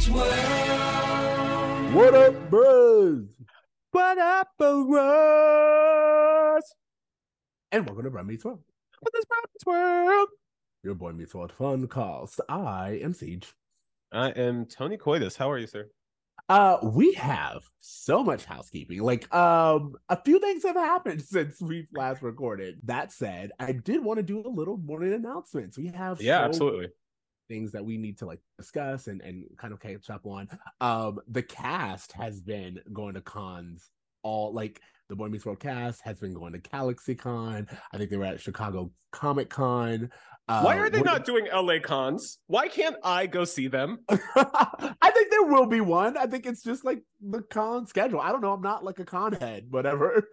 What up, bros? What up, bros? And welcome to Bro Meets World. What is Bro Meets World? Your boy Meets World fun calls. I am Siege. I am Tony Coitus. How are you, sir? We have so much housekeeping. A few things have happened since we last recorded. That said, I did want to do a little morning announcements. We have Absolutely. things that we need to discuss and kind of catch up on. The cast has been going to cons the Boy Meets World cast has been going to GalaxyCon. I think they were at Chicago Comic Con. Why are they not doing LA cons? Why can't I go see them? I think there will be one. I think it's just like the con schedule. I don't know. I'm not like a con head, whatever.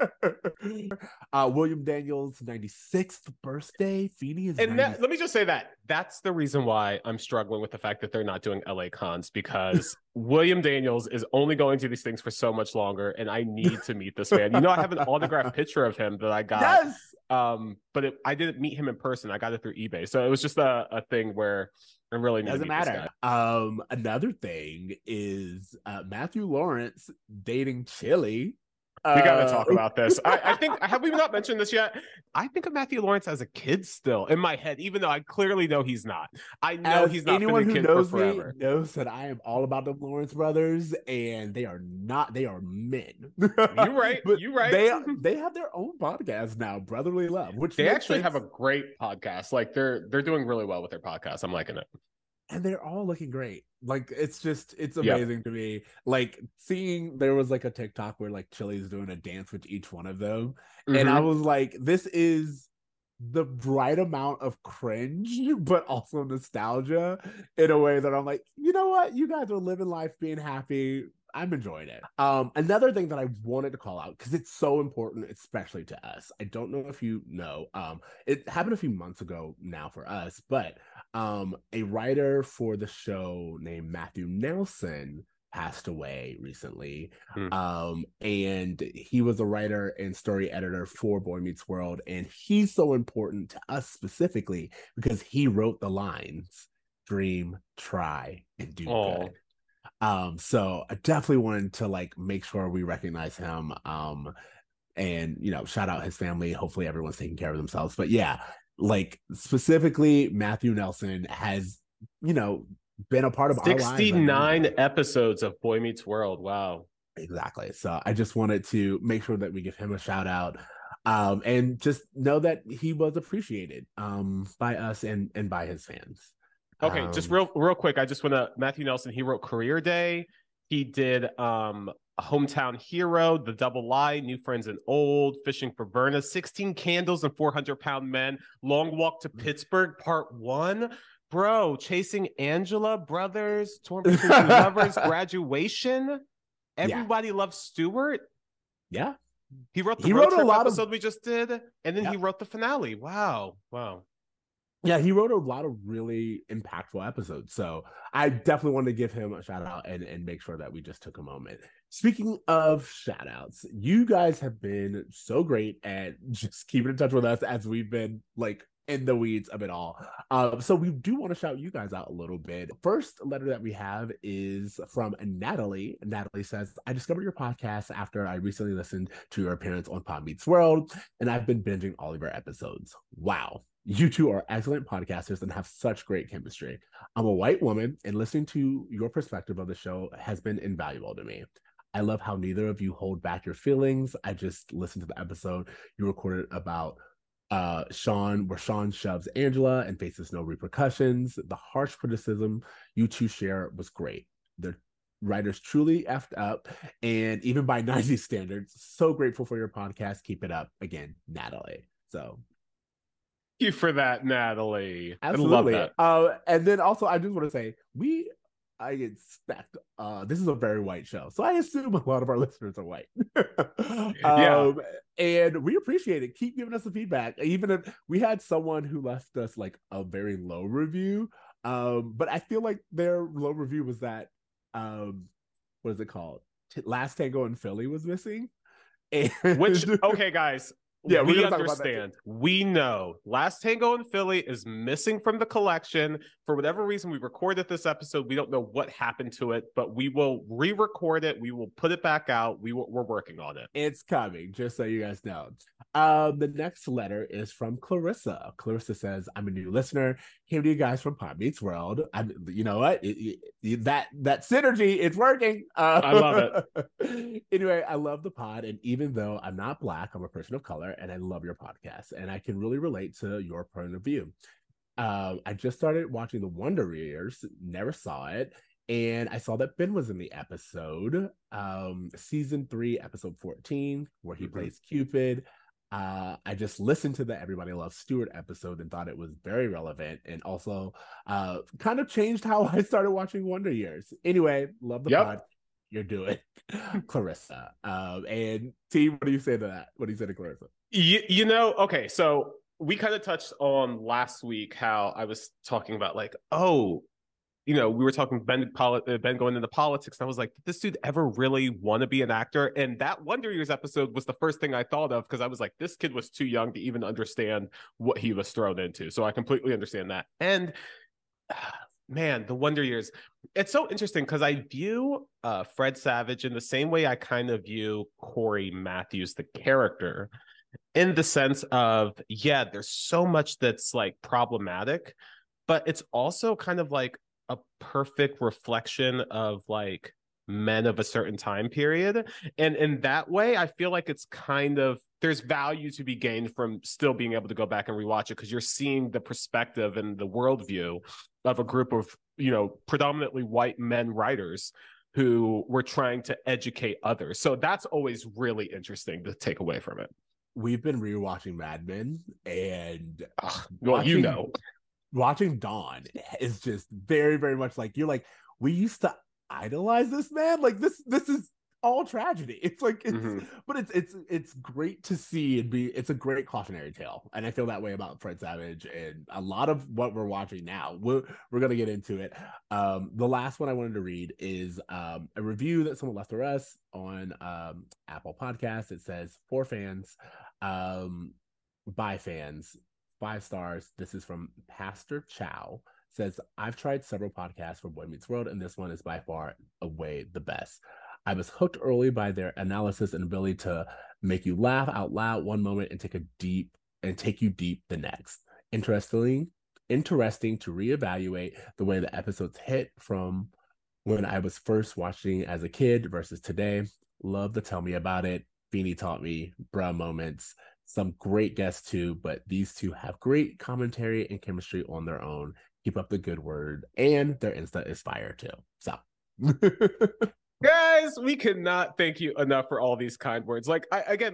William Daniels' 96th birthday. Feeny is let me just say that's the reason why I'm struggling with the fact that they're not doing LA cons, because William Daniels is only going to these things for so much longer, and I need to meet this man. You know, I have an autographed picture of him that I got. Yes. But I didn't meet him in person. I got it through eBay. So it was just a thing where I really doesn't matter. Another thing is Matthew Lawrence dating Chili. We got to talk about this. I think, have we not mentioned this yet? I think of Matthew Lawrence as a kid still in my head, even though I clearly know he's not. I know he's not been a kid for forever. Knows that I am all about the Lawrence brothers, and they are not. They are men. You're right. You're right. They have their own podcast now, Brotherly Love, which they actually have a great podcast. Like they're doing really well with their podcast. I'm liking it. And they're all looking great. It's amazing to me. Seeing there was a TikTok where Chili's doing a dance with each one of them. Mm-hmm. And I was like, this is the right amount of cringe, but also nostalgia in a way that I'm like, you know what? You guys are living life, being happy. I'm enjoying it. Another thing that I wanted to call out, because it's so important, especially to us. I don't know if you know, it happened a few months ago now for us, but a writer for the show named Matthew Nelson passed away recently. And he was a writer and story editor for Boy Meets World. And he's so important to us specifically because he wrote the lines, dream, try, and do good. So I definitely wanted to make sure we recognize him. And shout out his family. Hopefully everyone's taking care of themselves. But yeah, specifically Matthew Nelson has, been a part of 69 episodes of Boy Meets World. Wow. Exactly. So I just wanted to make sure that we give him a shout out. And just know that he was appreciated by us and by his fans. Okay, just real quick. I just want to, Matthew Nelson, he wrote Career Day. He did Hometown Hero, The Double Lie, New Friends and Old, Fishing for Verna, 16 Candles and 400-Pound Men, Long Walk to Pittsburgh, Part 1. Bro, Chasing Angela, Brothers, Torn Between Two Lovers, Graduation, Everybody Loves Stewart. Yeah. He wrote the road trip episode we just did, and then he wrote the finale. Wow. Yeah, he wrote a lot of really impactful episodes. So I definitely wanted to give him a shout out and make sure that we just took a moment. Speaking of shout outs, you guys have been so great at just keeping in touch with us as we've been in the weeds of it all. So we do want to shout you guys out a little bit. First letter that we have is from Natalie. Natalie says, I discovered your podcast after I recently listened to your appearance on Pod Meets World, and I've been binging all of your episodes. Wow. You two are excellent podcasters and have such great chemistry. I'm a white woman, and listening to your perspective of the show has been invaluable to me. I love how neither of you hold back your feelings. I just listened to the episode you recorded about Sean, where Sean shoves Angela and faces no repercussions. The harsh criticism you two share was great. The writers truly effed up, and even by 90s standards, so grateful for your podcast. Keep it up. Again, Natalie. So you for that, Natalie. Absolutely. I love that. And then also I just want to say I expect this is a very white show, so I assume a lot of our listeners are white. And we appreciate it. Keep giving us the feedback, even if we had someone who left us a very low review, but I feel like their low review was that what is it called, Last Tango in Philly was missing. And which, okay guys, Yeah, we're we gonna talk about that too. understand. We know Last Tango in Philly is missing from the collection. For whatever reason, we recorded this episode. We don't know what happened to it, but we will re-record it. We will put it back out. We're working on it. It's coming, just so you guys know. The next letter is from Clarissa. Clarissa says, "I'm a new listener. Came to you guys from Pod Meets World. You know what? That synergy, it's working. I love it. Anyway, I love the pod, and even though I'm not Black, I'm a person of color, and I love your podcast, and I can really relate to your point of view. I just started watching The Wonder Years. Never saw it." And I saw that Ben was in the episode, season 3, episode 14, where he plays Cupid. I just listened to the Everybody Loves Stuart episode and thought it was very relevant, and also kind of changed how I started watching Wonder Years. Anyway, love the pod. You're doing, Clarissa. And T, what do you say to that? What do you say to Clarissa? You know, okay, so we kind of touched on last week how I was talking about like, oh, you know, we were talking Ben going into politics, and I was like, did this dude ever really want to be an actor? And that Wonder Years episode was the first thing I thought of, because I was like, this kid was too young to even understand what he was thrown into. So I completely understand that. And man, the Wonder Years, it's so interesting because I view Fred Savage in the same way I kind of view Corey Matthews, the character, in the sense of, yeah, there's so much that's like problematic, but it's also kind of like a perfect reflection of like men of a certain time period. And in that way, I feel like it's kind of, there's value to be gained from still being able to go back and rewatch it, because you're seeing the perspective and the worldview of a group of, you know, predominantly white men writers who were trying to educate others. So that's always really interesting to take away from it. We've been rewatching Mad Men, and watching Dawn is just very, very much like, you're like, we used to idolize this man. Like this is all tragedy. It's like, but it's great to see and it's a great cautionary tale. And I feel that way about Fred Savage and a lot of what we're watching now. We're going to get into it. The last one I wanted to read is a review that someone left for us on Apple Podcasts. It says, "For fans, by fans, 5 stars. This is from Pastor Chow. Says, I've tried several podcasts for Boy Meets World, and this one is by far away the best. I was hooked early by their analysis and ability to make you laugh out loud one moment and take you deep the next. Interesting to reevaluate the way the episodes hit from when I was first watching as a kid versus today. Love the Tell Me About It, Beanie Taught Me, bruh moments. Some great guests too, but these two have great commentary and chemistry on their own. Keep up the good word, and their Insta is fire too." So guys, we cannot thank you enough for all these kind words. Like,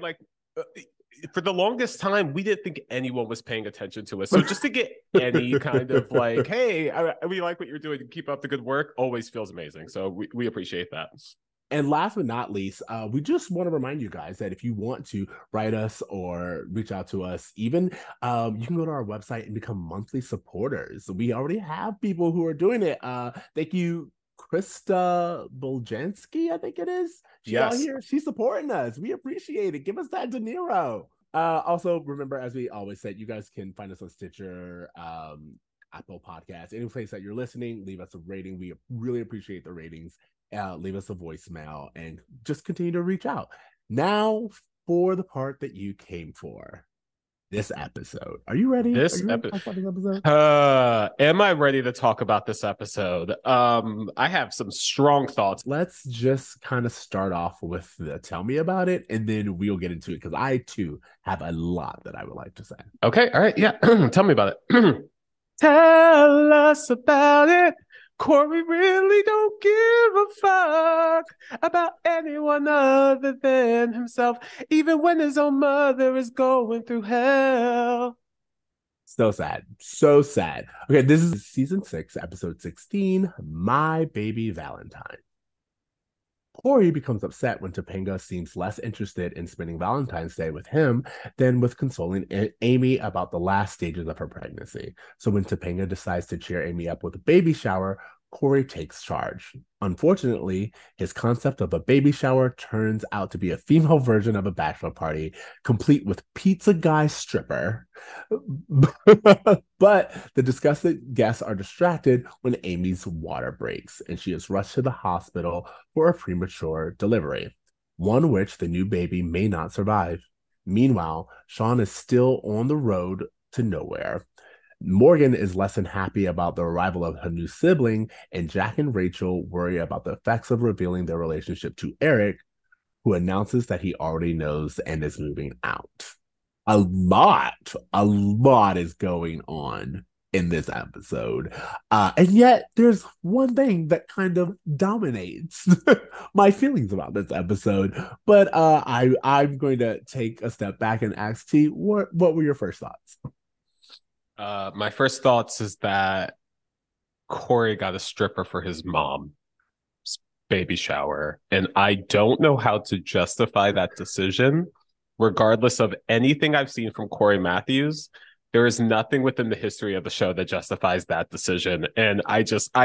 for the longest time, we didn't think anyone was paying attention to us. So just to get any kind of like, hey, we like what you're doing, keep up the good work, always feels amazing. So we appreciate that. And last but not least, we just want to remind you guys that if you want to write us or reach out to us, even you can go to our website and become monthly supporters. We already have people who are doing it. Thank you, Krista Boljanski, I think it is. She's out here. She's supporting us. We appreciate it. Give us that De Niro. Also, remember, as we always said, you guys can find us on Stitcher, Apple Podcasts, any place that you're listening. Leave us a rating. We really appreciate the ratings. Leave us a voicemail and just continue to reach out. Now for the part that you came for. This episode. Are you ready? This episode? Am I ready to talk about this episode? I have some strong thoughts. Let's just kind of start off with the Tell Me About It, and then we'll get into it, because I too have a lot that I would like to say. Okay, all right, yeah. Tell me about it. Tell us about it. Corey really don't give a fuck about anyone other than himself, even when his own mother is going through hell. So sad. So sad. Okay, this is season 6, episode 16, My Baby Valentine. Corey becomes upset when Topanga seems less interested in spending Valentine's Day with him than with consoling Amy about the last stages of her pregnancy. So when Topanga decides to cheer Amy up with a baby shower, Corey takes charge. Unfortunately, his concept of a baby shower turns out to be a female version of a bachelor party, complete with pizza guy stripper. But the disgusted guests are distracted when Amy's water breaks, and she is rushed to the hospital for a premature delivery, one which the new baby may not survive. Meanwhile, Sean is still on the road to nowhere. Morgan is less than happy about the arrival of her new sibling, and Jack and Rachel worry about the effects of revealing their relationship to Eric, who announces that he already knows and is moving out. A lot is going on in this episode. And yet there's one thing that kind of dominates my feelings about this episode. But I'm going to take a step back and ask T, what were your first thoughts? My first thoughts is that Corey got a stripper for his mom's baby shower, and I don't know how to justify that decision. Regardless of anything I've seen from Corey Matthews, there is nothing within the history of the show that justifies that decision. And I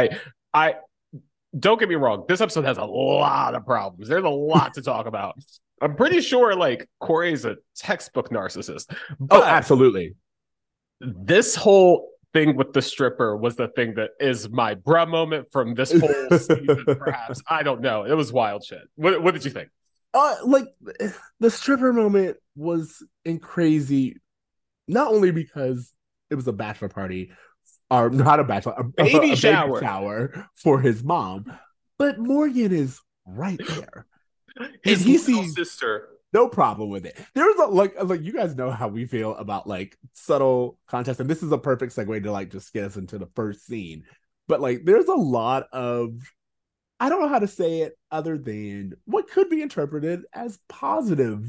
don't get me wrong, this episode has a lot of problems. There's a lot to talk about. I'm pretty sure like Corey is a textbook narcissist. Oh, absolutely. This whole thing with the stripper was the thing that is my bruh moment from this whole season, perhaps. I don't know. It was wild shit. What did you think? Like the stripper moment was crazy, not only because it was a bachelor party, or not a bachelor, a baby shower for his mom, but Morgan is right there. His and he little sees sister. No problem with it. There's like you guys know how we feel about like subtle context, and this is a perfect segue to like just get us into the first scene. But like, there's a lot of, I don't know how to say it other than what could be interpreted as positive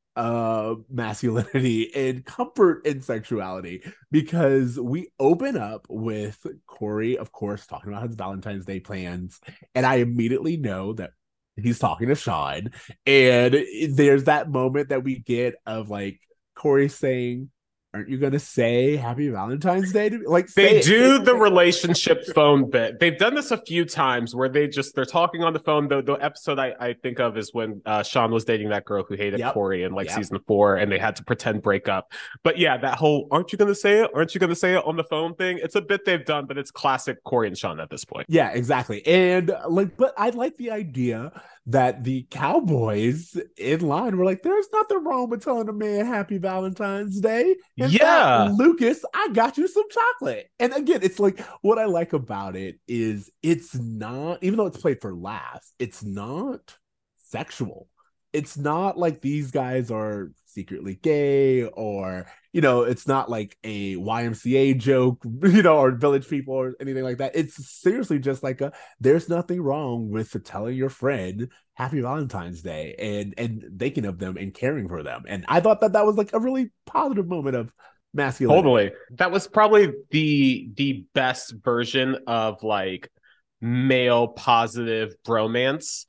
masculinity and comfort in sexuality, because we open up with Corey, of course, talking about his Valentine's Day plans, and I immediately know that he's talking to Sean, and there's that moment that we get of like Corey saying, "Aren't you gonna say Happy Valentine's Day to me?" Like, they do the relationship phone bit. They've done this a few times where they're talking on the phone. The episode I think of is when Sean was dating that girl who hated Corey in season 4, and they had to pretend break up. But yeah, that whole "aren't you gonna say it? Aren't you gonna say it?" on the phone thing. It's a bit they've done, but it's classic Corey and Sean at this point. Yeah, exactly. And like, but I like the idea that the cowboys in line were like, "There's nothing wrong with telling a man Happy Valentine's Day. In fact, Lucas, I got you some chocolate." And again, it's like, what I like about it is it's not, even though it's played for laughs, it's not sexual. It's not like these guys are secretly gay, or it's not like a YMCA joke, or Village People or anything like that. It's seriously just like there's nothing wrong with telling your friend Happy Valentine's Day and thinking of them and caring for them. And I thought that was like a really positive moment of masculinity. Totally. That was probably the best version of like male positive bromance.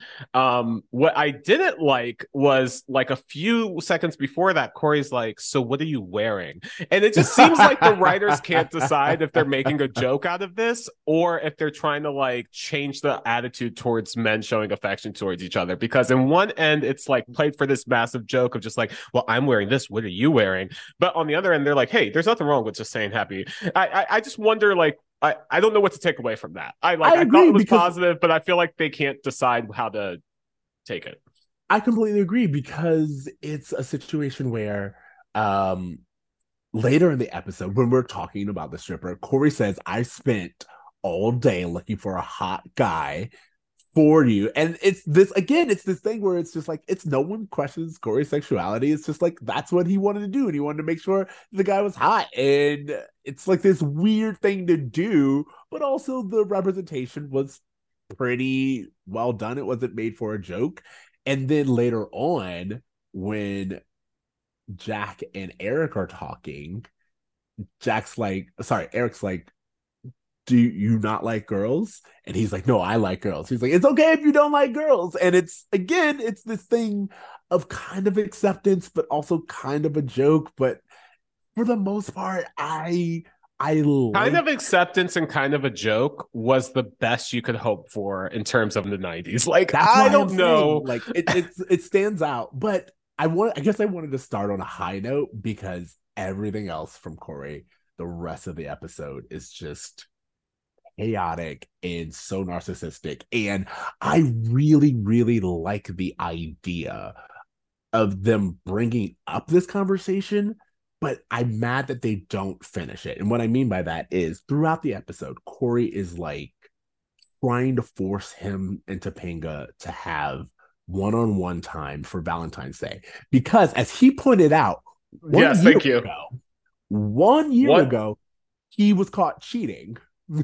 What I didn't like was like a few seconds before that, Corey's like, "So what are you wearing?" And it just seems like the writers can't decide if they're making a joke out of this or if they're trying to like change the attitude towards men showing affection towards each other. Because in one end, it's like played for this massive joke of just like, "Well, I'm wearing this. What are you wearing?" But on the other end, they're like, "Hey, there's nothing wrong with just saying happy." I just wonder, like, I don't know what to take away from that. I thought it was positive, but I feel like they can't decide how to take it. I completely agree, because it's a situation where later in the episode, when we're talking about the stripper, Corey says, "I spent all day looking for a hot guy for you." And it's this thing where it's just like, it's no one questions Corey's sexuality. It's just like, that's what he wanted to do, and he wanted to make sure the guy was hot. And it's like this weird thing to do, but also the representation was pretty well done. It wasn't made for a joke. And then later on, when Jack and Eric are talking, Eric's like, "Do you not like girls?" And he's like, "No, I like girls." He's like, "It's okay if you don't like girls." And it's this thing of kind of acceptance, but also kind of a joke. But for the most part, I I Kind of like acceptance and kind of a joke was the best you could hope for in terms of the 90s. Like, that's I why I'm don't saying know. like it stands out. But I guess I wanted to start on a high note because everything else from Corey, the rest of the episode is just chaotic and so narcissistic. And I really, really like the idea of them bringing up this conversation, but I'm mad that they don't finish it. And what I mean by that is throughout the episode, Corey is like trying to force him and Topanga to have one-on-one time for Valentine's Day. Because as he pointed out, one Yes, year thank you. ago, 1 year What ago, he was caught cheating.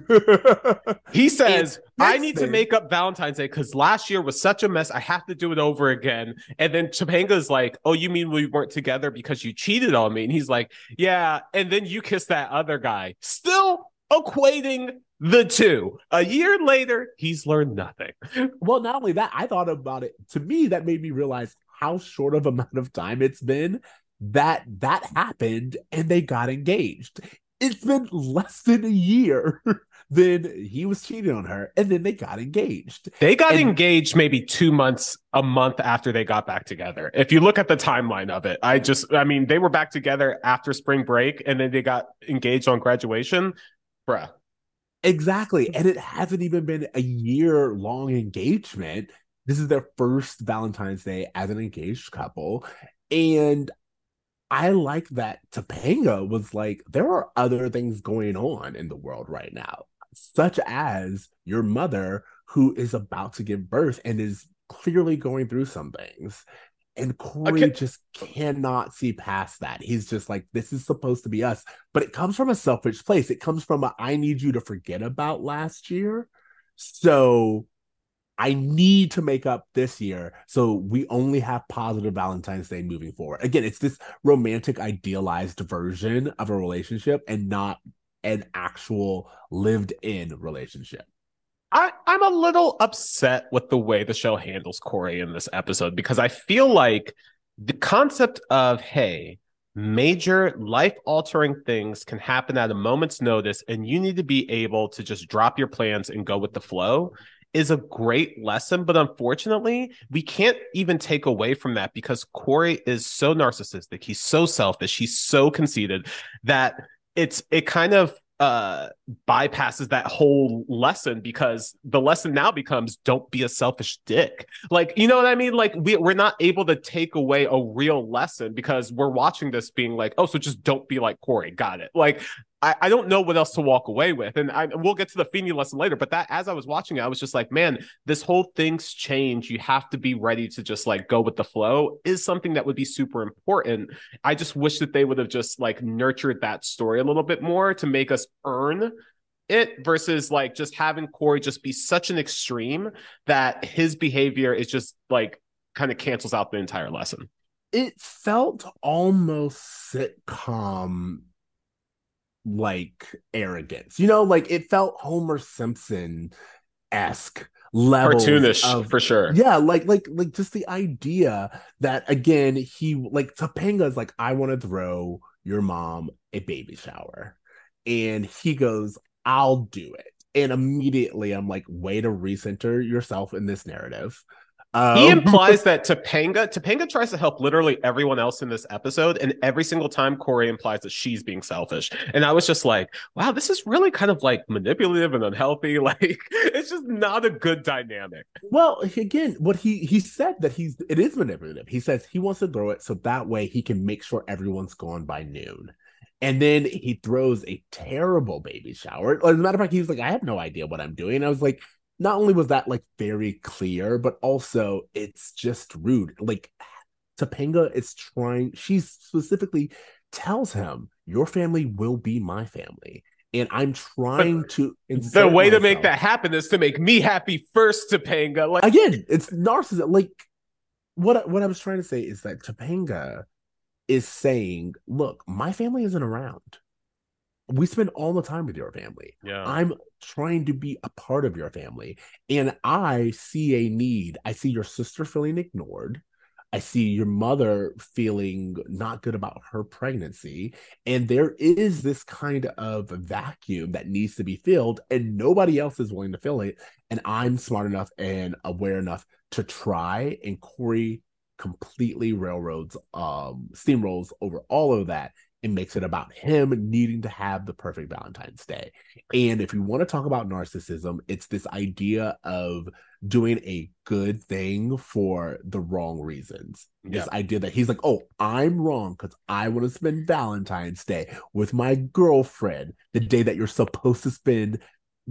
he And says, I since need to then, make up Valentine's Day because last year was such a mess. I have to do it over again. And then Topanga's like, oh, you mean we weren't together because you cheated on me? And he's like, yeah. And then you kissed that other guy. Still equating the two. A year later, he's learned nothing. well, not only that, I thought about it. To me, that made me realize how short of amount of time it's been that that happened and they got engaged. It's been less than a year. Then he was cheating on her and then they got engaged. They got And engaged maybe 2 months, a month after they got back together. If you look at the timeline of it, I mean, they were back together after spring break and then they got engaged on graduation. Bruh. exactly. And it hasn't even been a year long engagement. This is their first Valentine's Day as an engaged couple. And I like that Topanga was like, there are other things going on in the world right now, such as your mother, who is about to give birth and is clearly going through some things. And Corey Okay. just cannot see past that. He's just like, this is supposed to be us. But it comes from a selfish place. It comes from a, I need you to forget about last year. So I need to make up this year so we only have positive Valentine's Day moving forward. Again, it's this romantic, idealized version of a relationship and not an actual lived in relationship. I'm a little upset with the way the show handles Corey in this episode because I feel like the concept of, hey, major life altering things can happen at a moment's notice and you need to be able to just drop your plans and go with the flow is a great lesson. But unfortunately, we can't even take away from that because Corey is so narcissistic. He's so selfish. He's so conceited that it kind of bypasses that whole lesson because the lesson now becomes don't be a selfish dick. Like, you know what I mean? Like we're not able to take away a real lesson because we're watching this being like, oh, so just don't be like Corey. Got it. Like I don't know what else to walk away with. And we'll get to the Feeny lesson later. But that as I was watching it, I was just like, man, this whole thing's change. You have to be ready to just like go with the flow is something that would be super important. I just wish that they would have just like nurtured that story a little bit more to make us earn it versus like just having Corey just be such an extreme that his behavior is just like kind of cancels out the entire lesson. It felt almost sitcom like arrogance, like it felt Homer Simpson esque levels Cartoonish of for sure. yeah, like just the idea that again he like Topanga's like, I want to throw your mom a baby shower, and he goes, I'll do it. And immediately I'm like, way to recenter yourself in this narrative. He um implies that Topanga tries to help literally everyone else in this episode, and every single time Corey implies that she's being selfish. And I was just like, wow, this is really kind of like manipulative and unhealthy. Like it's just not a good dynamic. Well, again, what he said that it is manipulative. He says he wants to throw it so that way he can make sure everyone's gone by noon. And then he throws a terrible baby shower. As a matter of fact, he was like, I have no idea what I'm doing. And I was like, not only was that like very clear, but also it's just rude. Like Topanga is trying, she specifically tells him, your family will be my family. And I'm But trying to the insert way to make myself. that happen is to make me happy first, Topanga. Like Again, it's narcissism. Like what I was trying to say is that Topanga is saying, look, my family isn't around. We spend all the time with your family. yeah. I'm trying to be a part of your family. And I see a need. I see your sister feeling ignored. I see your mother feeling not good about her pregnancy. And there is this kind of vacuum that needs to be filled, and nobody else is willing to fill it. And I'm smart enough and aware enough to try. And Corey completely steamrolls over all of that and makes it about him needing to have the perfect Valentine's Day. And if you want to talk about narcissism, it's this idea of doing a good thing for the wrong reasons. This idea that he's like, oh, I'm wrong because I want to spend Valentine's Day with my girlfriend, the day that you're supposed to spend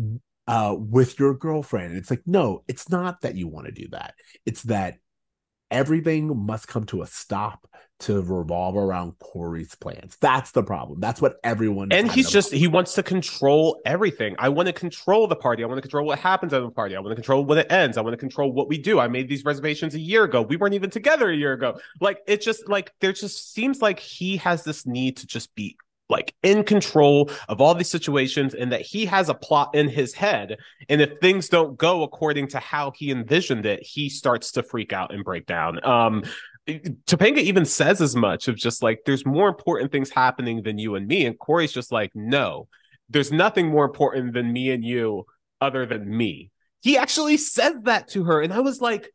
with your girlfriend. And it's like, no, it's not that you want to do that. It's that everything must come to a stop to revolve around Corey's plans. That's the problem. That's what everyone. And he wants to control everything. I want to control the party. I want to control what happens at the party. I want to control when it ends. I want to control what we do. I made these reservations a year ago. We weren't even together a year ago. Like, it just like, there just seems like he has this need to just be like in control of all these situations, and that he has a plot in his head. And if things don't go according to how he envisioned it, he starts to freak out and break down. Topanga even says as much of just like, there's more important things happening than you and me. And Corey's just like, no, there's nothing more important than me and you other than me. He actually says that to her. And I was like,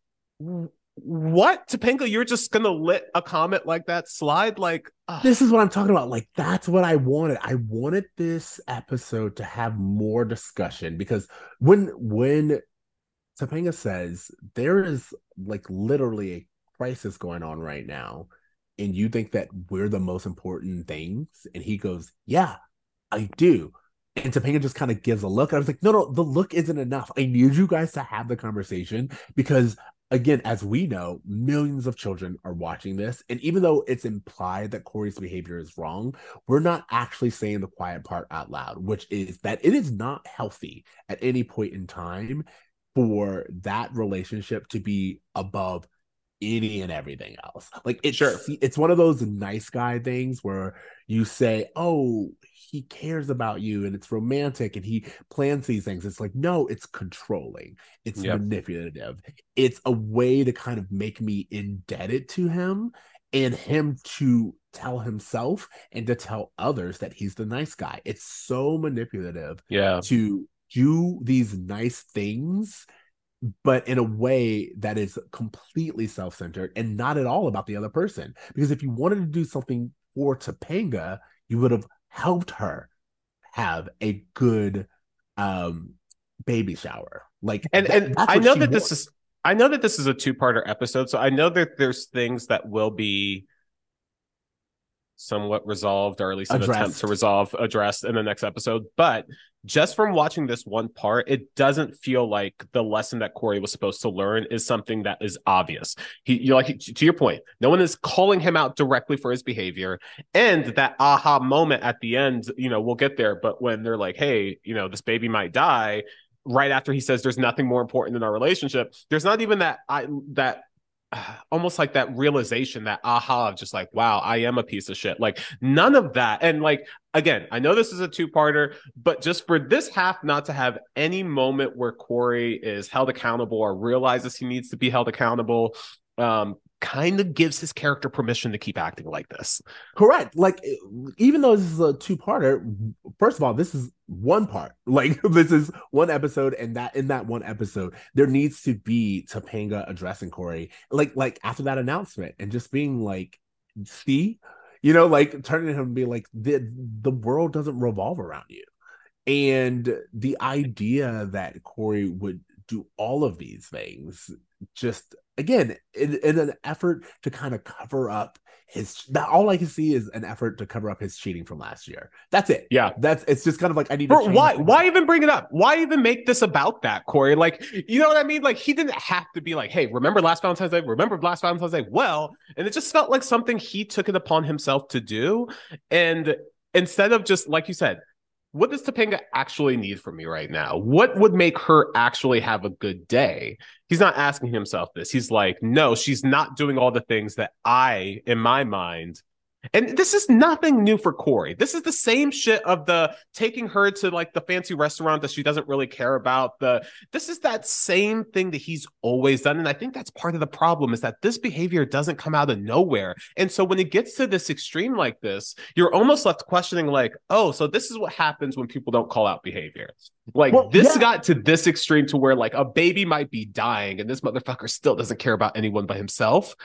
what? Topanga, you're just gonna let a comment like that slide? Like, this is what I'm talking about. Like, that's what I wanted. I wanted this episode to have more discussion, because when Topanga says there is like literally a crisis going on right now, and you think that we're the most important things, and he goes, yeah, I do. And Topanga just kind of gives a look. I was like, no, the look isn't enough. I need you guys to have the conversation, because again, as we know, millions of children are watching this. And even though it's implied that Corey's behavior is wrong, we're not actually saying the quiet part out loud, which is that it is not healthy at any point in time for that relationship to be above any and everything else. Like, it's one of those nice guy things where you say, oh, he cares about you and it's romantic and he plans these things. It's like, no, it's controlling, it's manipulative, it's a way to kind of make me indebted to him, and him to tell himself and to tell others that he's the nice guy. It's so manipulative to do these nice things, but in a way that is completely self-centered and not at all about the other person. Because if you wanted to do something for Topanga, you would have helped her have a good baby shower. Like, and I know that this is a two-parter episode, so I know that there's things that will be somewhat resolved, or at least an attempt to addressed in the next episode. But just from watching this one part, it doesn't feel like the lesson that Corey was supposed to learn is something that is obvious. You're like, to your point, no one is calling him out directly for his behavior. And that aha moment at the end, we'll get there. But when they're like, hey, this baby might die, right after he says there's nothing more important than our relationship, there's not even that almost like that realization, that aha of just like, wow, I am a piece of shit. Like, none of that. And like, again, I know this is a two-parter, but just for this half not to have any moment where Corey is held accountable or realizes he needs to be held accountable, kind of gives his character permission to keep acting like this. Correct. Like, even though this is a two-parter, first of all, this is one part. Like, this is one episode, and that in that one episode, there needs to be Topanga addressing Corey, like after that announcement, and just being like, see, like turning to him and being like, the world doesn't revolve around you. And the idea that Corey would do all of these things, just again, in an effort to kind of cover up all I can see is an effort to cover up his cheating from last year. That's it. Yeah. It's just kind of like, I need to why even bring it up? Why even make this about that, Corey? Like, you know what I mean? Like, he didn't have to be like, hey, remember last Valentine's Day? Remember last Valentine's Day? Well, and it just felt like something he took it upon himself to do. And instead of just, like you said, what does Topanga actually need from me right now? What would make her actually have a good day? He's not asking himself this. He's like, no, she's not doing all the things that I, in my mind, And this is nothing new for Corey. This is the same shit of the taking her to like the fancy restaurant that she doesn't really care about. This is that same thing that he's always done. And I think that's part of the problem, is that this behavior doesn't come out of nowhere. And so when it gets to this extreme like this, you're almost left questioning like, oh, so this is what happens when people don't call out behavior. Like, well, this got to this extreme to where like a baby might be dying and this motherfucker still doesn't care about anyone but himself.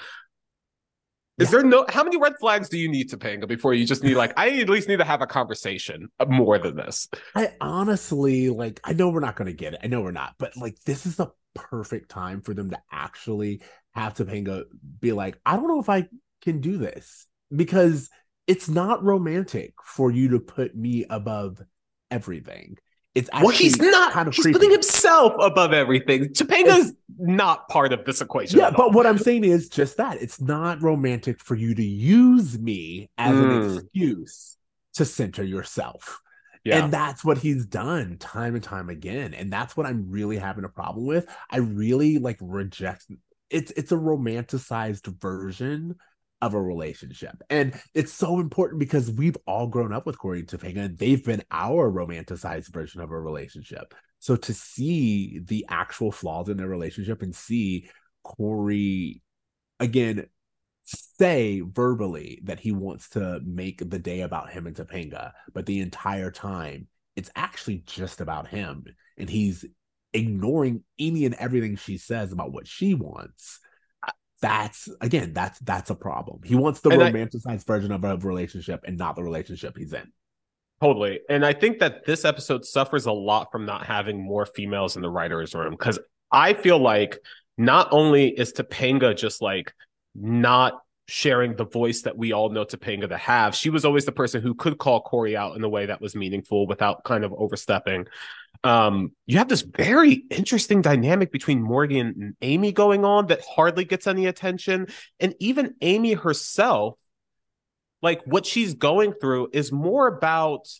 Is there how many red flags do you need, Topanga, before you just need like, I at least need to have a conversation more than this? I honestly, like, I know we're not going to get it. I know we're not, but like, this is the perfect time for them to actually have Topanga be like, I don't know if I can do this, because it's not romantic for you to put me above everything. It's actually he's not kind of he's creepy. Putting himself above everything. Topanga's not part of this equation. Yeah, but what I'm saying is just that it's not romantic for you to use me as an excuse to center yourself. Yeah. And that's what he's done time and time again. And that's what I'm really having a problem with. I really like reject it's a romanticized version of a relationship. And it's so important because we've all grown up with Corey and Topanga, and they've been our romanticized version of a relationship. So to see the actual flaws in their relationship and see Corey, again, say verbally that he wants to make the day about him and Topanga, but the entire time it's actually just about him. And he's ignoring any and everything she says about what she wants. That's a problem. He wants the romanticized version of a relationship and not the relationship he's in. Totally. And I think that this episode suffers a lot from not having more females in the writer's room, because I feel like not only is Topanga just like not sharing the voice that we all know Topanga to have, she was always the person who could call Corey out in a way that was meaningful without kind of overstepping. You have this very interesting dynamic between Morgan and Amy going on that hardly gets any attention. And even Amy herself, like what she's going through is more about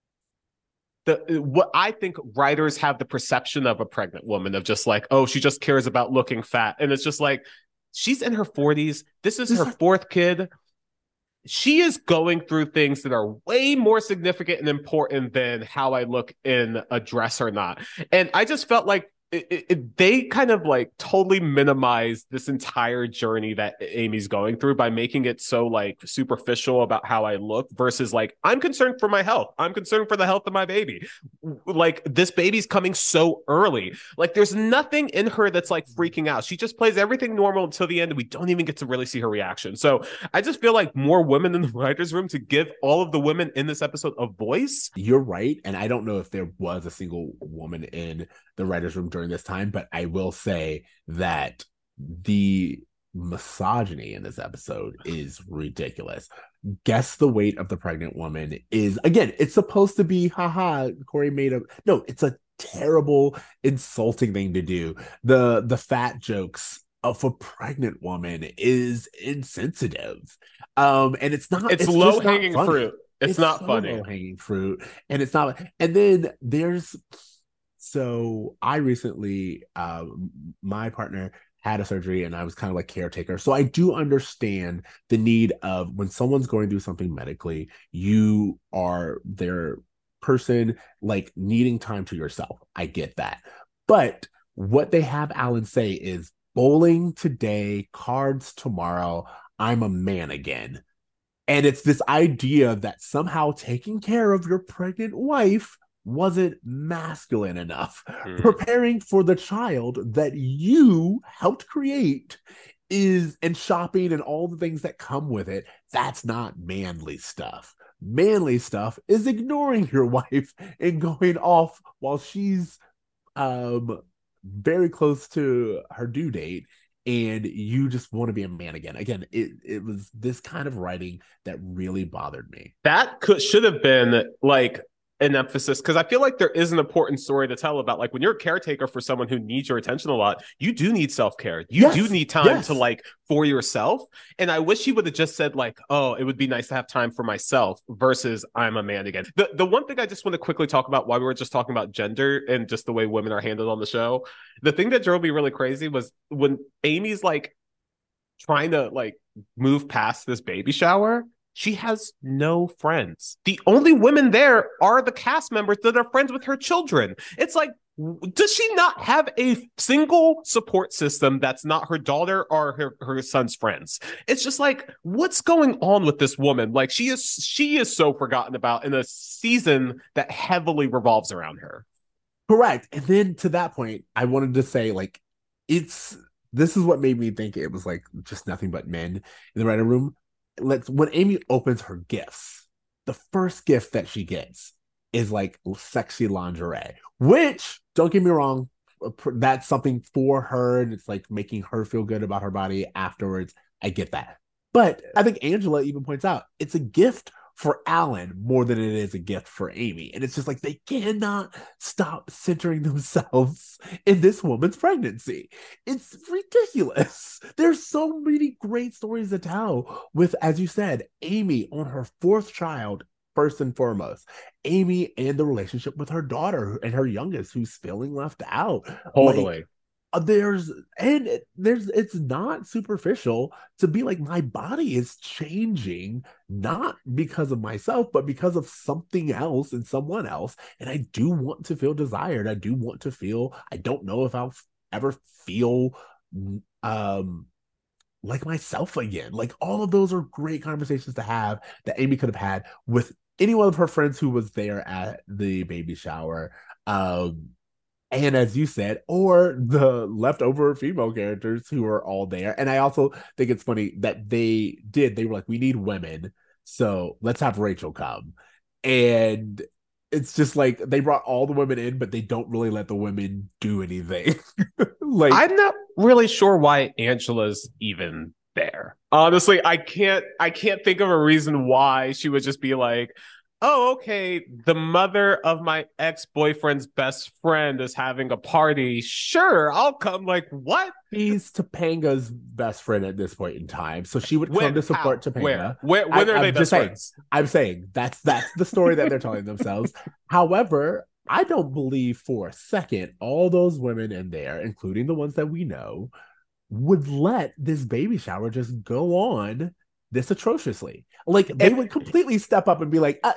what I think writers have the perception of a pregnant woman, of just like, oh, she just cares about looking fat. And it's just like, she's in her 40s. This is her fourth kid. She is going through things that are way more significant and important than how I look in a dress or not. And I just felt like they kind of like totally minimized this entire journey that Amy's going through by making it so like superficial about how I look versus like, I'm concerned for my health. I'm concerned for the health of my baby. Like, this baby's coming so early. Like, there's nothing in her that's like freaking out. She just plays everything normal until the end, and we don't even get to really see her reaction. So I just feel like more women in the writer's room to give all of the women in this episode a voice. You're right. And I don't know if there was a single woman in the writer's room during this time, but I will say that the misogyny in this episode is ridiculous. Guess the weight of the pregnant woman is, again, it's supposed to be, haha, Corey made a, no, it's a terrible, insulting thing to do. The fat jokes of a pregnant woman is insensitive. And it's not, it's low hanging fruit. It's not so funny. Low hanging fruit. And it's not, and then there's, so I recently, my partner had a surgery and I was kind of like caretaker. So I do understand the need of when someone's going through something medically, you are their person, like needing time to yourself. I get that. But what they have Alan say is bowling today, cards tomorrow, I'm a man again. And it's this idea that somehow taking care of your pregnant wife wasn't masculine enough. Preparing for the child that you helped create is, and shopping and all the things that come with it, that's not manly stuff. Manly stuff is ignoring your wife and going off while she's very close to her due date, and you just want to be a man again. Again, it was this kind of writing that really bothered me. That should have been like an emphasis, because I feel like there is an important story to tell about like when you're a caretaker for someone who needs your attention a lot, you do need self-care. You do need time to like for yourself. And I wish he would have just said like, oh, it would be nice to have time for myself versus I'm a man again. The one thing I just want to quickly talk about while we were just talking about gender and just the way women are handled on the show, the thing that drove me really crazy was when Amy's like trying to like move past this baby shower, She has no friends. The only women there are the cast members that are friends with her children. It's like, does she not have a single support system that's not her daughter or her son's friends? It's just like, what's going on with this woman? Like, she is so forgotten about in a season that heavily revolves around her. Correct. And then to that point, I wanted to say, like, this is what made me think it was like just nothing but men in the writer room. When Amy opens her gifts, the first gift that she gets is like sexy lingerie, which, don't get me wrong, that's something for her, and it's like making her feel good about her body afterwards. I get that. But I think Angela even points out it's a gift for Alan more than it is a gift for Amy. And it's just like they cannot stop centering themselves in this woman's pregnancy. It's ridiculous. There's so many great stories to tell with, as you said, Amy on her fourth child, first and foremost. Amy and the relationship with her daughter and her youngest, who's feeling left out. Totally. Like, it's not superficial to be like, my body is changing, not because of myself, but because of something else and someone else. And I do want to feel desired. I do want to feel, I don't know if I'll ever feel like myself again. Like, all of those are great conversations to have that Amy could have had with any one of her friends who was there at the baby shower. And as you said, or the leftover female characters who are all there. And I also think it's funny that they were like, we need women, so let's have Rachel come. And it's just like they brought all the women in, but they don't really let the women do anything. Like, I'm not really sure why Angela's even there. Honestly, I can't think of a reason why she would just be like, oh, okay, the mother of my ex-boyfriend's best friend is having a party. Sure, I'll come. Like, what? She's Topanga's best friend at this point in time, so she would come to support Topanga. When are they best friends? I'm saying that's the story that they're telling themselves. However, I don't believe for a second all those women in there, including the ones that we know, would let this baby shower just go on this atrociously. Like, they would completely step up and be like,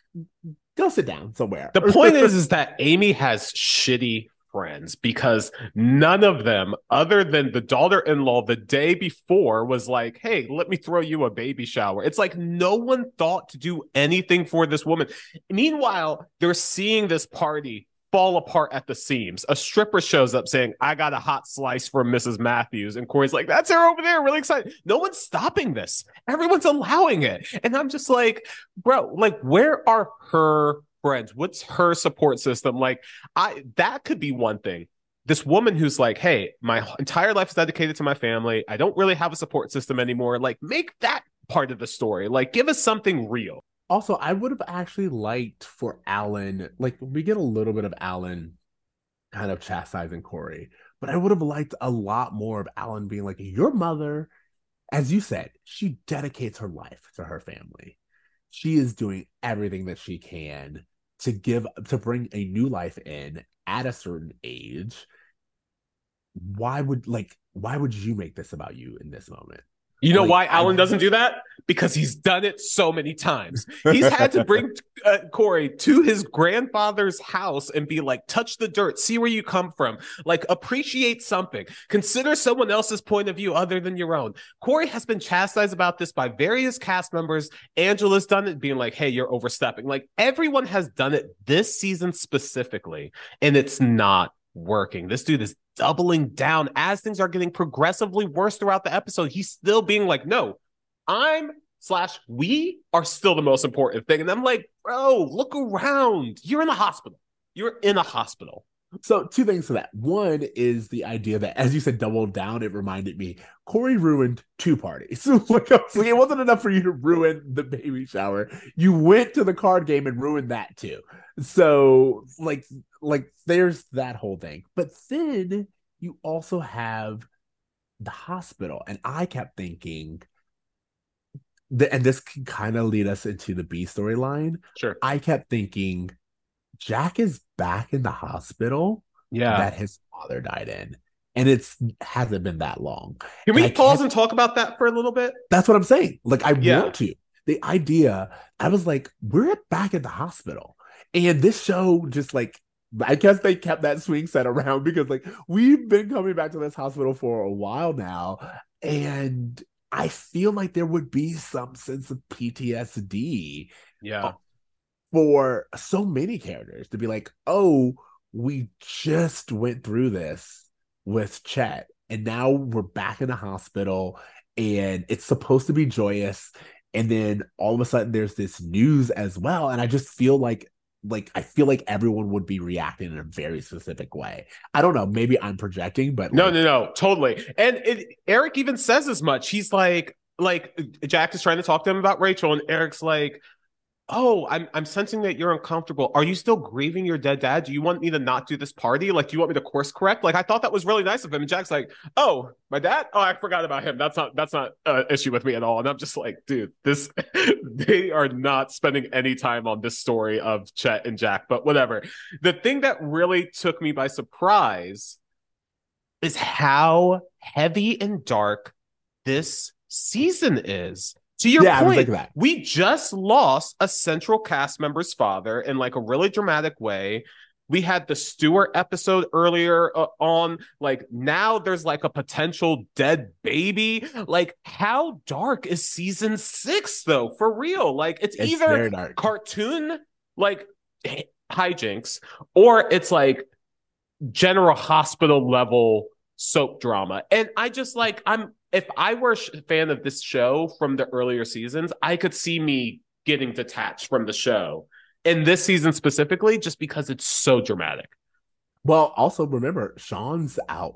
go sit down somewhere. The point is that Amy has shitty friends, because none of them, other than the daughter-in-law the day before, was like, hey, let me throw you a baby shower. It's like no one thought to do anything for this woman. Meanwhile, they're seeing this party fall apart at the seams. A stripper shows up saying, I got a hot slice for Mrs. Matthews. And Corey's like, that's her over there, really excited. No one's stopping this. Everyone's allowing it. And I'm just like, bro, like, where are her friends? What's her support system? Like, that could be one thing. This woman who's like, hey, my entire life is dedicated to my family. I don't really have a support system anymore. Like, make that part of the story. Like, give us something real. Also, I would have actually liked for Alan, like, we get a little bit of Alan kind of chastising Corey, but I would have liked a lot more of Alan being like, your mother, as you said, she dedicates her life to her family. She is doing everything that she can to bring a new life in at a certain age. Why would you make this about you in this moment? You know why Alan doesn't do that? Because he's done it so many times. He's had to bring Corey to his grandfather's house and be like, touch the dirt, see where you come from, like, appreciate something, consider someone else's point of view other than your own. Corey has been chastised about this by various cast members. Angela's done it, being like, hey, you're overstepping. Like, everyone has done it this season specifically, and it's not working. This dude is doubling down as things are getting progressively worse throughout the episode. He's still being like, no, we are still the most important thing. And I'm like, bro, look around. You're in a hospital. So, two things to that. One is the idea that, as you said, double down. It reminded me, Corey ruined two parties. Like, it wasn't enough for you to ruin the baby shower. You went to the card game and ruined that too. So, like there's that whole thing. But then you also have the hospital, and I kept thinking, and this can kind of lead us into the B storyline. Sure. I kept thinking, Jack is back in the hospital that his father died in. And hasn't been that long. Can we pause and talk about that for a little bit? That's what I'm saying. Like, I want to. the idea, I was like, we're back at the hospital. And this show just like, I guess they kept that swing set around because like we've been coming back to this hospital for a while now. And I feel like there would be some sense of PTSD for so many characters to be like, oh, we just went through this with Chet, and now we're back in the hospital, and it's supposed to be joyous. And then all of a sudden there's this news as well. And I just feel like I feel like everyone would be reacting in a very specific way. I don't know, maybe I'm projecting, but no, totally. And Eric even says as much. He's like Jack is trying to talk to him about Rachel, and Eric's like, oh, I'm sensing that you're uncomfortable. Are you still grieving your dead dad? Do you want me to not do this party? Like, do you want me to course correct? Like, I thought that was really nice of him. And Jack's like, oh, my dad? Oh, I forgot about him. That's not an issue with me at all. And I'm just like, dude, they are not spending any time on this story of Chet and Jack, but whatever. The thing that really took me by surprise is how heavy and dark this season is. To your point, we just lost a central cast member's father in like a really dramatic way. We had the Stewart episode earlier on. Like now there's like a potential dead baby. Like how dark is season 6 though? For real. Like it's either cartoon like hijinks or it's like General Hospital level soap drama. And I just like, if I were a fan of this show from the earlier seasons, I could see me getting detached from the show. In this season specifically, just because it's so dramatic. Well, also remember, Sean's out.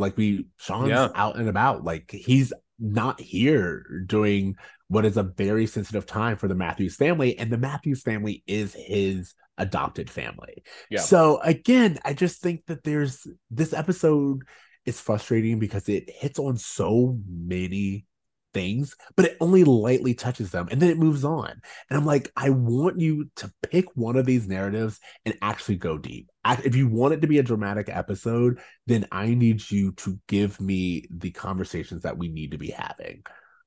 Sean's out and about. Like he's not here during what is a very sensitive time for the Matthews family. And the Matthews family is his adopted family. Yeah. So again, I just think that this episode is frustrating because it hits on so many things, but it only lightly touches them and then it moves on. And I'm like, I want you to pick one of these narratives and actually go deep. If you want it to be a dramatic episode, then I need you to give me the conversations that we need to be having.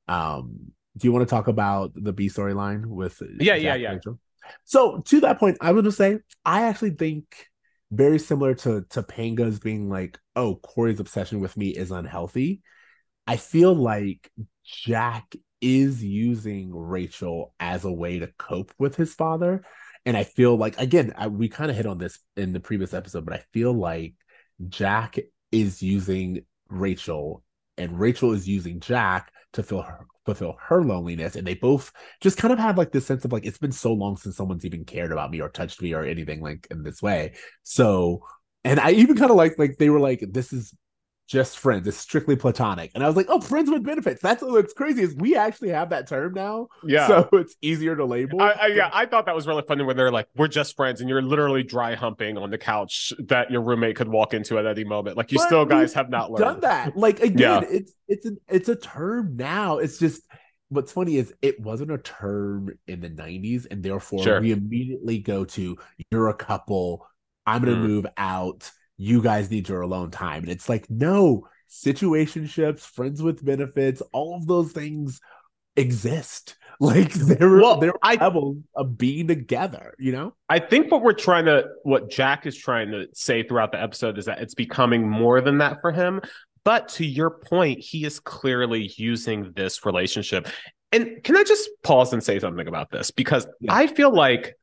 Do you want to talk about the B storyline with Rachel? So to that point, I would just say, I actually think very similar to Panga's being like, oh, Corey's obsession with me is unhealthy. I feel like Jack is using Rachel as a way to cope with his father. And I feel like, again, we kind of hit on this in the previous episode, but I feel like Jack is using Rachel and Rachel is using Jack to fulfill her loneliness. And they both just kind of have like this sense of like, it's been so long since someone's even cared about me or touched me or anything like in this way. So, and I even kind of like they were like, this is just friends. It's strictly platonic. And I was like, oh, friends with benefits. That's what's crazy is we actually have that term now. Yeah. So it's easier to label. I thought that was really funny when they're like, we're just friends. And you're literally dry humping on the couch that your roommate could walk into at any moment. Like you still guys have not learned. Done that. Like again, it's a term now. It's just, what's funny is it wasn't a term in the 90s. And therefore we immediately go to, you're a couple. I'm going to move out. You guys need your alone time. And it's like, no, situationships, friends with benefits, all of those things exist. Like there are levels of being together, you know? I think what Jack is trying to say throughout the episode is that it's becoming more than that for him. But to your point, he is clearly using this relationship. And can I just pause and say something about this? Because I feel like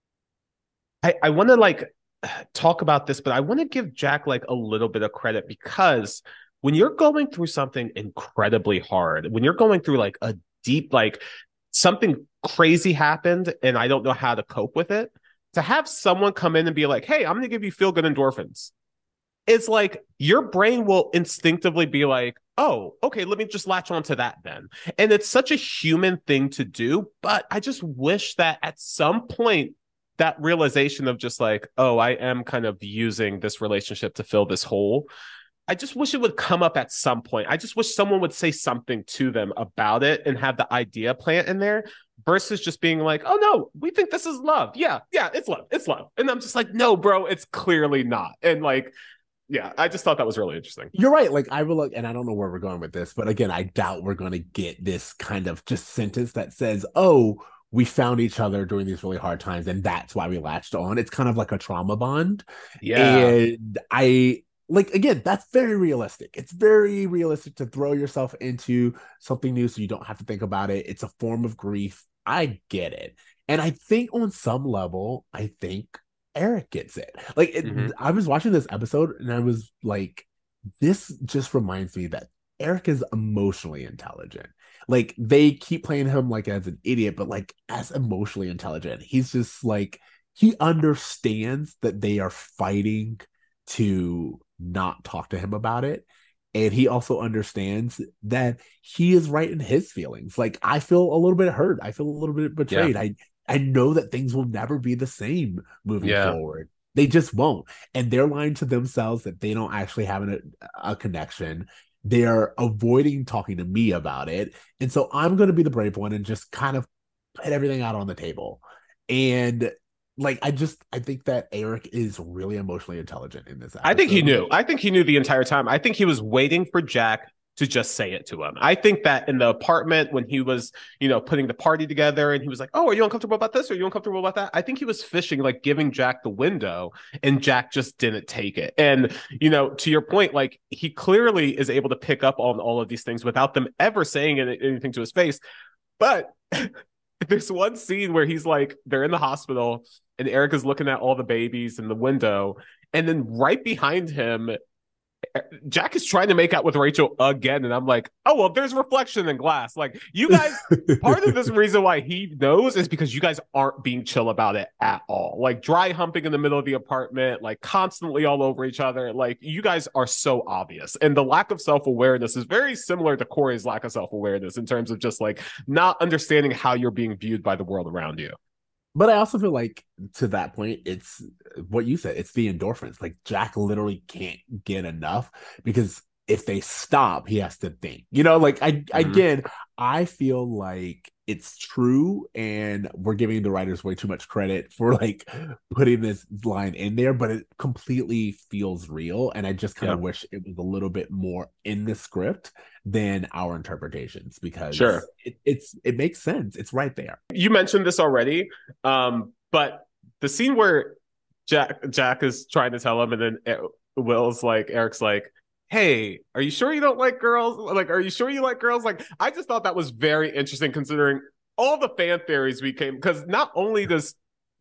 I want to like talk about this, but I want to give Jack like a little bit of credit because when you're going through something incredibly hard, when you're going through like a deep, like something crazy happened and I don't know how to cope with it, to have someone come in and be like, hey, I'm going to give you feel good endorphins. It's like your brain will instinctively be like, oh, okay, let me just latch onto that then. And it's such a human thing to do, but I just wish that at some point that realization of just like, oh, I am kind of using this relationship to fill this hole. I just wish it would come up at some point. I just wish someone would say something to them about it and have the idea plant in there versus just being like, oh no, we think this is love. Yeah, it's love. It's love. And I'm just like, no, bro, it's clearly not. And like, Yeah, I just thought that was really interesting. You're right. Like I will look, and I don't know where we're going with this, but again, I doubt we're going to get this kind of just sentence that says, "Oh, we found each other during these really hard times, and that's why we latched on." It's kind of like a trauma bond, Yeah. and I like again, that's very realistic. It's very realistic to throw yourself into something new so you don't have to think about it. It's a form of grief. I get it, and I think on some level, I think Eric gets it. Mm-hmm. I was watching this episode and I was like, this just reminds me that Eric is emotionally intelligent. Like they keep playing him like as an idiot, but like as emotionally intelligent. He's just like he understands that they are fighting to not talk to him about it. And he also understands that he is right in his feelings. Like I feel a little bit hurt. I feel a little bit Yeah. betrayed. I know that things will never be the same moving Yeah. forward. They just won't. And they're lying to themselves that they don't actually have a connection. They're avoiding talking to me about it. And so I'm going to be the brave one and just kind of put everything out on the table. And like, I think that Eric is really emotionally intelligent in this I think he episode. knew. I think he knew the entire time. I think he was waiting for Jack to just say it to him. I think that in the apartment when he was, putting the party together and he was like, "Oh, are you uncomfortable about this? Or are you uncomfortable about that?" I think he was fishing, like giving Jack the window, and Jack just didn't take it. And, to your point, like he clearly is able to pick up on all of these things without them ever saying anything to his face. But there's one scene where he's like, they're in the hospital and Erica's looking at all the babies in the window. And then right behind him, Jack is trying to make out with Rachel again. And I'm like, oh, well, there's reflection in glass. Like, you guys, part of this reason why he knows is because you guys aren't being chill about it at all. Like, dry humping in the middle of the apartment, like, constantly all over each other. Like, you guys are so obvious. And the lack of self awareness is very similar to Corey's lack of self awareness in terms of just like not understanding how you're being viewed by the world around you. But I also feel like to that point, it's what you said. It's the endorphins. Like Jack literally can't get enough because if they stop, he has to think. Like Mm-hmm. again, I feel like it's true, and we're giving the writers way too much credit for like putting this line in there, but it completely feels real. And I just kind Yeah, of wish it was a little bit more in the script than our interpretations because sure. it makes sense. It's right there. You mentioned this already, but the scene where Jack is trying to tell him, and then Will's like, Eric's like, "Hey, are you sure you don't like girls? Like, are you sure you like girls?" Like, I just thought that was very interesting considering all the fan theories we came because not only does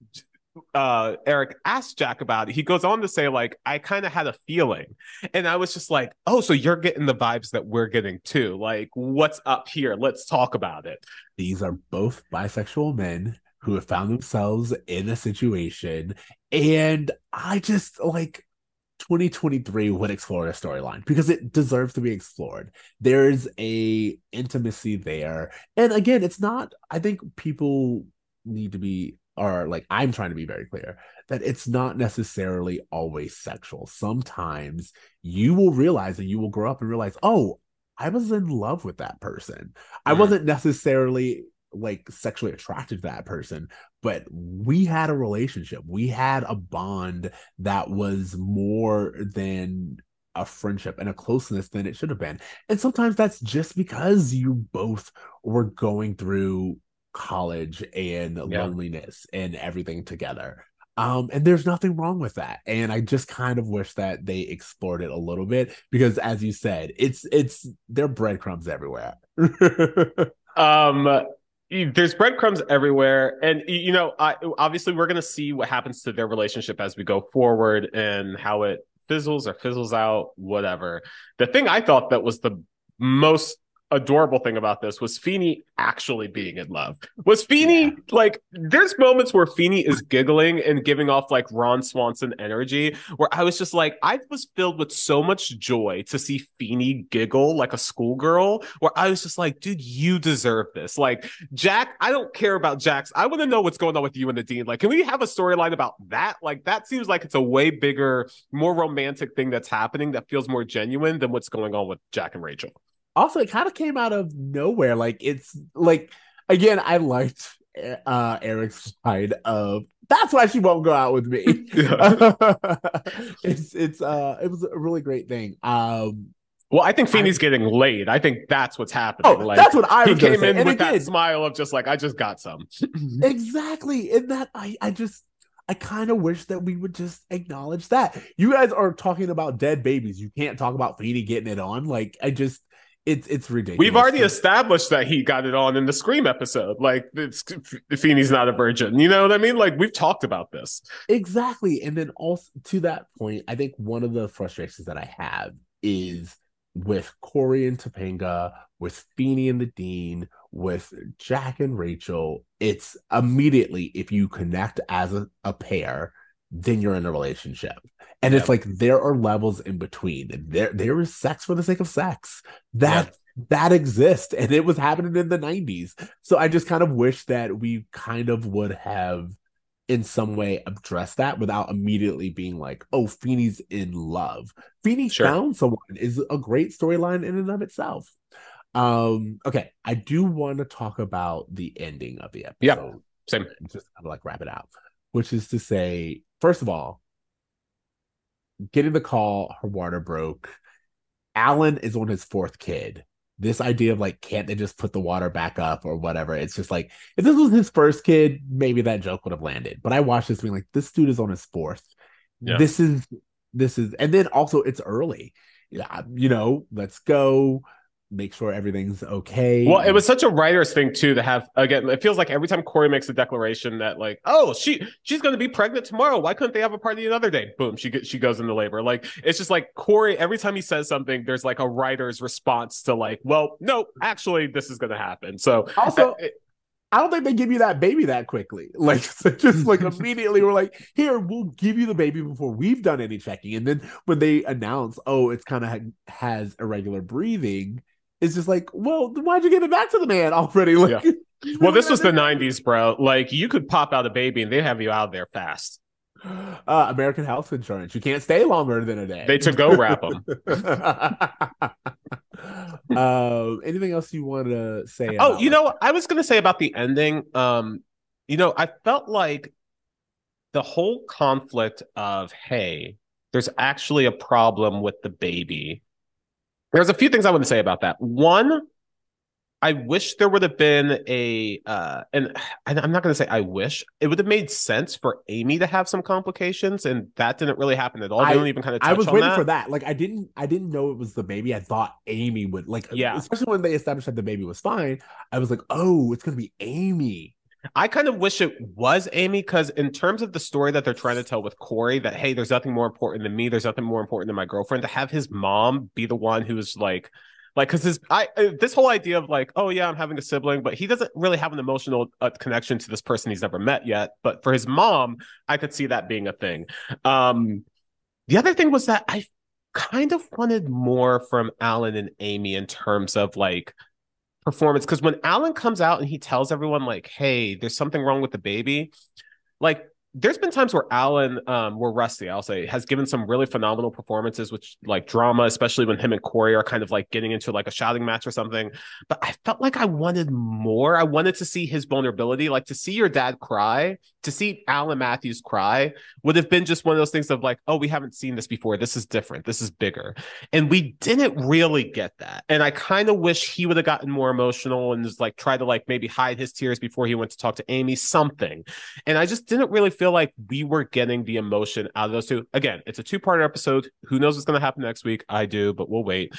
Eric ask Jack about it, he goes on to say, like, I kind of had a feeling. And I was just like, oh, so you're getting the vibes that we're getting too. Like, what's up here? Let's talk about it. These are both bisexual men who have found themselves in a situation. And I just like 2023 would explore a storyline because it deserves to be explored. There's a intimacy there. And again, it's not, I think people need to be, or like I'm trying to be very clear that it's not necessarily always sexual. Sometimes you will realize and you will grow up and realize, oh, I was in love with that person. I Mm, wasn't necessarily like sexually attracted to that person, but we had a relationship. We had a bond that was more than a friendship and a closeness than it should have been. And sometimes that's just because you both were going through college and yeah. loneliness and everything together. And there's nothing wrong with that. And I just kind of wish that they explored it a little bit because, as you said, it's there are breadcrumbs everywhere. Um, there's breadcrumbs everywhere, and obviously we're gonna see what happens to their relationship as we go forward and how it fizzles or fizzles out, whatever. The thing I thought that was the most adorable thing about this was Feeny actually being in love. Was Yeah. Feeny like? There's moments where Feeny is giggling and giving off like Ron Swanson energy, where I was just like, I was filled with so much joy to see Feeny giggle like a schoolgirl. Where I was just like, dude, you deserve this. Like Jack, I don't care about Jax. I want to know what's going on with you and Nadine. Like, can we have a storyline about that? Like, that seems like it's a way bigger, more romantic thing that's happening that feels more genuine than what's going on with Jack and Rachel. Also, it kind of came out of nowhere. Like it's like again, I liked Eric's side of that's why she won't go out with me. It was a really great thing. Well, I think Feeney's getting laid. I think that's what's happening. Oh, like, that's what I was He came in with that smile of just like, I just got some. Exactly. And that I kind of wish that we would just acknowledge that. You guys are talking about dead babies. You can't talk about Feeney getting it on. Like, it's ridiculous. We've already established that he got it on in the Scream episode. Like, Feeney's not a virgin. You know what I mean? Like, we've talked about this. Exactly. And then also to that point, I think one of the frustrations that I have is with Corey and Topanga, with Feeney and the Dean, with Jack and Rachel, it's immediately if you connect as a pair, then you're in a relationship. And it's like there are levels in between. There is sex for the sake of sex. That exists. And it was happening in the 90s. So I just kind of wish that we kind of would have in some way address that without immediately being like, oh, Feeney's in love. Feeney found someone is a great storyline in and of itself. Okay, I do want to talk about the ending of the episode. Yeah, same. Just kind of like wrap it out, which is to say, first of all, getting the call, her water broke. Alan is on his fourth kid. This idea of like, can't they just put the water back up or whatever? It's just like, if this was his first kid, maybe that joke would have landed. But I watched this being like, this dude is on his fourth. Yeah. This is, and then also it's early. Yeah, let's go. Make sure everything's okay. Well, it was such a writer's thing too to have, again, it feels like every time Corey makes a declaration that like, oh, she's going to be pregnant tomorrow. Why couldn't they have a party another day? Boom, she goes into labor. Like, it's just like Corey, every time he says something, there's like a writer's response to like, well, no, actually this is going to happen. So also, I don't think they give you that baby that quickly. Like, so just like immediately we're like, here, we'll give you the baby before we've done any checking. And then when they announce, oh, it's kind of has irregular breathing, it's just like, well, why'd you give it back to the man already? Like, well, this was the 90s, bro. Like, you could pop out a baby and they'd have you out there fast. American Health Insurance. You can't stay longer than a day. They to-go wrap them. Anything else you want to say? I was going to say about the ending. I felt like the whole conflict of, hey, there's actually a problem with the baby. There's a few things I want to say about that. One, I wish there would have been and I'm not going to say I wish. It would have made sense for Amy to have some complications, and that didn't really happen at all. They don't even kind of touch on that. I was waiting for that. Like, I didn't know it was the baby. I thought Amy would, like, especially when they established that the baby was fine. I was like, oh, it's going to be Amy. I kind of wish it was Amy, because in terms of the story that they're trying to tell with Corey, that, hey, there's nothing more important than me, there's nothing more important than my girlfriend, to have his mom be the one who's like, because this whole idea of like, oh yeah, I'm having a sibling, but he doesn't really have an emotional connection to this person he's never met yet. But for his mom, I could see that being a thing. The other thing was that I kind of wanted more from Alan and Amy in terms of like performance, because when Alan comes out and he tells everyone like, hey, there's something wrong with the baby, like, there's been times where Alan, where Rusty, I'll say, has given some really phenomenal performances, which like drama, especially when him and Corey are kind of like getting into like a shouting match or something. But I felt like I wanted more. I wanted to see his vulnerability, like to see your dad cry, to see Alan Matthews cry would have been just one of those things of like, oh, we haven't seen this before. This is different. This is bigger. And we didn't really get that. And I kind of wish he would have gotten more emotional and just like tried to like maybe hide his tears before he went to talk to Amy, something. And I just didn't really feel like we were getting the emotion out of those two. Again, it's a two-part episode. Who knows what's going to happen next week? I do, but we'll wait.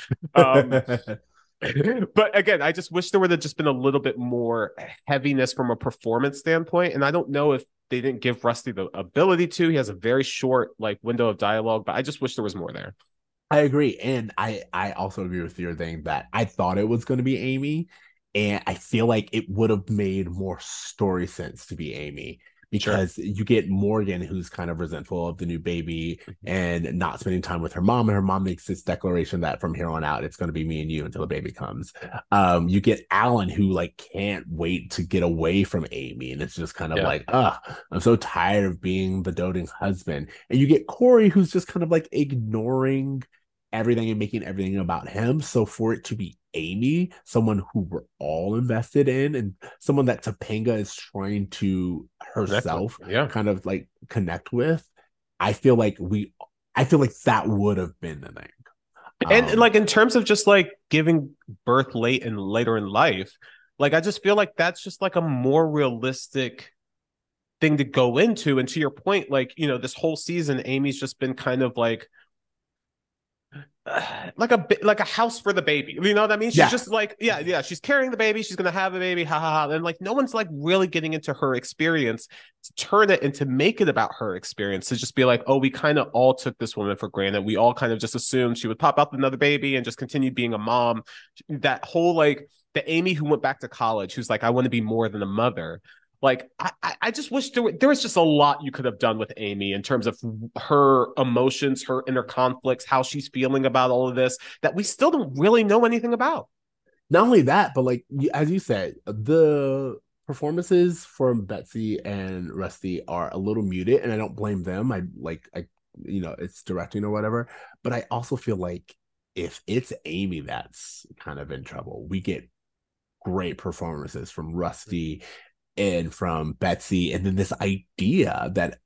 But again, I just wish there would have just been a little bit more heaviness from a performance standpoint. And I don't know if they didn't give Rusty the ability to. He has a very short like window of dialogue, but I just wish there was more there. I agree. And I also agree with your thing that I thought it was going to be Amy. And I feel like it would have made more story sense to be Amy. Because you get Morgan, who's kind of resentful of the new baby and not spending time with her mom. And her mom makes this declaration that from here on out, it's going to be me and you until the baby comes. You get Alan, who like can't wait to get away from Amy. And it's just kind of like, I'm so tired of being the doting husband. And you get Corey, who's just kind of like ignoring everything and making everything about him. So for it to be Amy, someone who we're all invested in, and someone that Topanga is trying to herself kind of like connect with. I feel like that would have been the thing. And like in terms of just like giving birth late and later in life, like I just feel like that's just like a more realistic thing to go into. And to your point, like, you know, this whole season, Amy's just been kind of like a house for the baby. You know what I mean? She's just like, yeah, she's carrying the baby, she's gonna have a baby, ha ha ha. And like no one's like really getting into her experience to turn it and to make it about her experience, to just be like, oh, we kind of all took this woman for granted. We all kind of just assumed she would pop out another baby and just continue being a mom. That whole like the Amy who went back to college, who's like, I want to be more than a mother. Like I just wish there was just a lot you could have done with Amy in terms of her emotions, her inner conflicts, how she's feeling about all of this that we still don't really know anything about. Not only that, but like as you said, the performances from Betsy and Rusty are a little muted, and I don't blame them. I it's directing or whatever, but I also feel like if it's Amy that's kind of in trouble, we get great performances from Rusty and from Betsy, and then this idea that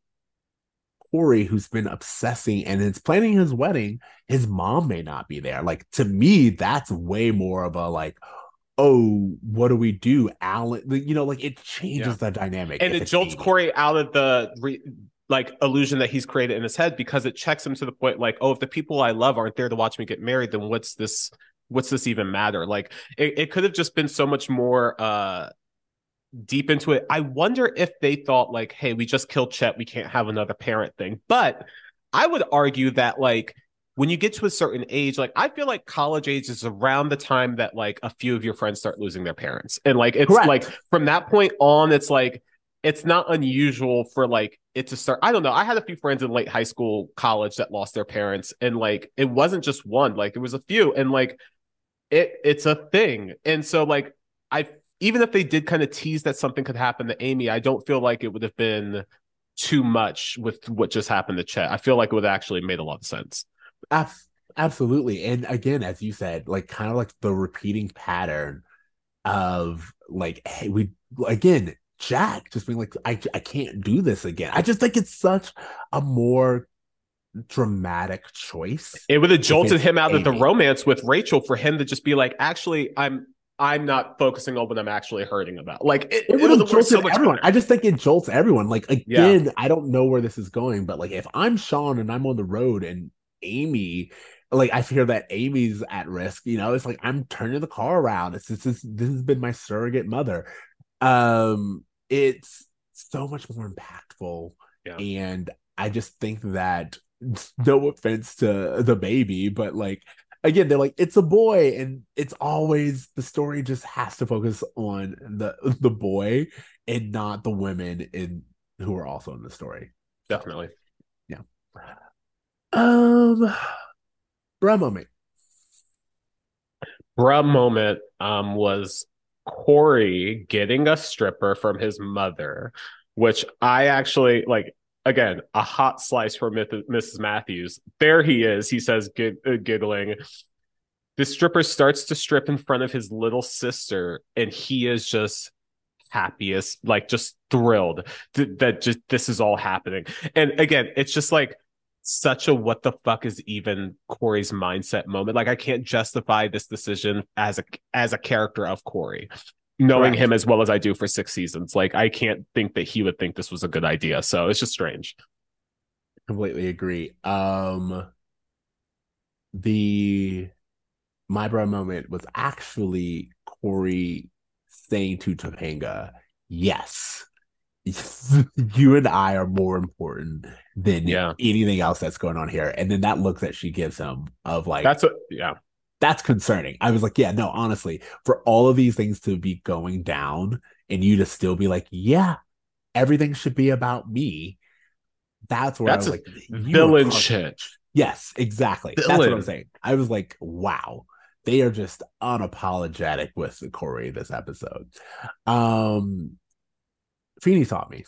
Corey, who's been obsessing and is planning his wedding, his mom may not be there. Like to me, that's way more of a like, oh, what do we do, Alan? Like it changes the dynamic, and it jolts Corey out of the like illusion that he's created in his head, because it checks him to the point like, oh, if the people I love aren't there to watch me get married, then what's this even matter? Like it could have just been so much more deep into it. I wonder if they thought like, hey, we just killed Chet, we can't have another parent thing. But I would argue that like when you get to a certain age, like I feel like college age is around the time that like a few of your friends start losing their parents. And like it's Correct. Like from that point on, it's like it's not unusual for like it to start. I don't know. I had a few friends in late high school, college that lost their parents, and like it wasn't just one, like there was a few, and like it's a thing. And so like even if they did kind of tease that something could happen to Amy, I don't feel like it would have been too much with what just happened to Chet. I feel like it would have actually made a lot of sense. Absolutely. And again, as you said, like kind of like the repeating pattern of like, hey, Jack just being like, I can't do this again. I just think it's such a more dramatic choice. It would have jolted him out of the romance with Rachel for him to just be like, actually, I'm not focusing on what I'm actually hurting about. Like it would have jolted so much everyone. Better. I just think it jolts everyone. Like again, I don't know where this is going, but like if I'm Sean and I'm on the road and Amy, like I fear that Amy's at risk, it's like I'm turning the car around. This has been my surrogate mother. It's so much more impactful. Yeah. And I just think that, no offense to the baby, but like again, they're like, it's a boy, and it's always the story just has to focus on the boy and not the women who are also in the story. Definitely. Yeah. Bruh moment. Bruh moment was Corey getting a stripper from his mother, which I actually like. Again, a hot slice for Mrs. Matthews. There he is. He says, giggling. The stripper starts to strip in front of his little sister, and he is just happiest, like just thrilled that just this is all happening. And again, it's just like such a what the fuck is even Corey's mindset moment. Like I can't justify this decision as a character of Corey, knowing Correct. Him as well as I do for 6 seasons. Like I can't think that he would think this was a good idea. So it's just strange. Completely agree. The my bro moment was actually Corey saying to Topanga, yes, you and I are more important than anything else that's going on here. And then that look that she gives him of like, that's concerning. I was like, yeah, no, honestly, for all of these things to be going down and you to still be like, yeah, everything should be about me. That's where I was like, villain shit. Yes, exactly. Villain. That's what I'm saying. I was like, wow, they are just unapologetic with Corey this episode. Feeny taught me.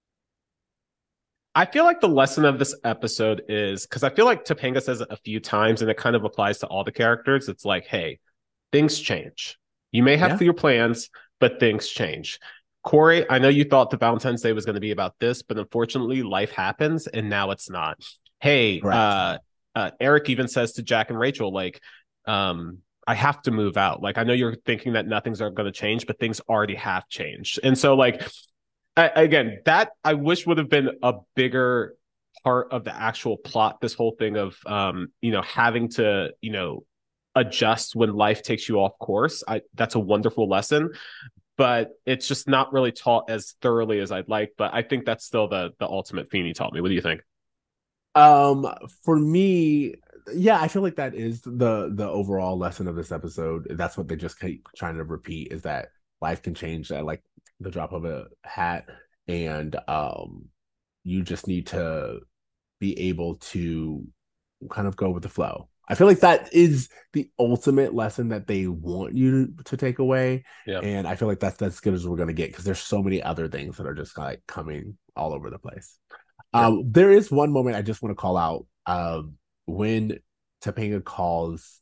I feel like the lesson of this episode is, because I feel like Topanga says it a few times and it kind of applies to all the characters. It's like, hey, things change. You may have Yeah. your plans, but things change. Corey, I know you thought the Valentine's Day was going to be about this, but unfortunately, life happens, and now it's not. Hey, Correct. Eric even says to Jack and Rachel, like, I have to move out. Like, I know you're thinking that nothing's going to change, but things already have changed. And so, like, again, that I wish would have been a bigger part of the actual plot. This whole thing of, having to, adjust when life takes you off course. That's a wonderful lesson, but it's just not really taught as thoroughly as I'd like. But I think that's still the ultimate Feeney taught me. What do you think? For me, yeah, I feel like that is the overall lesson of this episode. That's what they just keep trying to repeat, is that life can change at like the drop of a hat, and you just need to be able to kind of go with the flow. I feel like that is the ultimate lesson that they want you to take away. Yeah. And I feel like that's as good as we're gonna get, because there's so many other things that are just like coming all over the place. Sure. There is one moment I just want to call out, when Topanga calls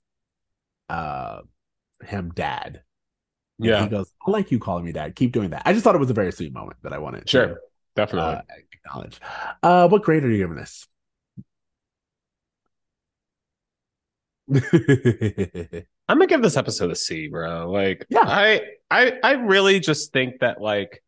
him dad. And Yeah. he goes, I like you calling me dad. Keep doing that. I just thought it was a very sweet moment that I wanted to Definitely. acknowledge. What grade are you giving this? I'm gonna give this episode a C, bro. Like, Yeah. I really just think that, like,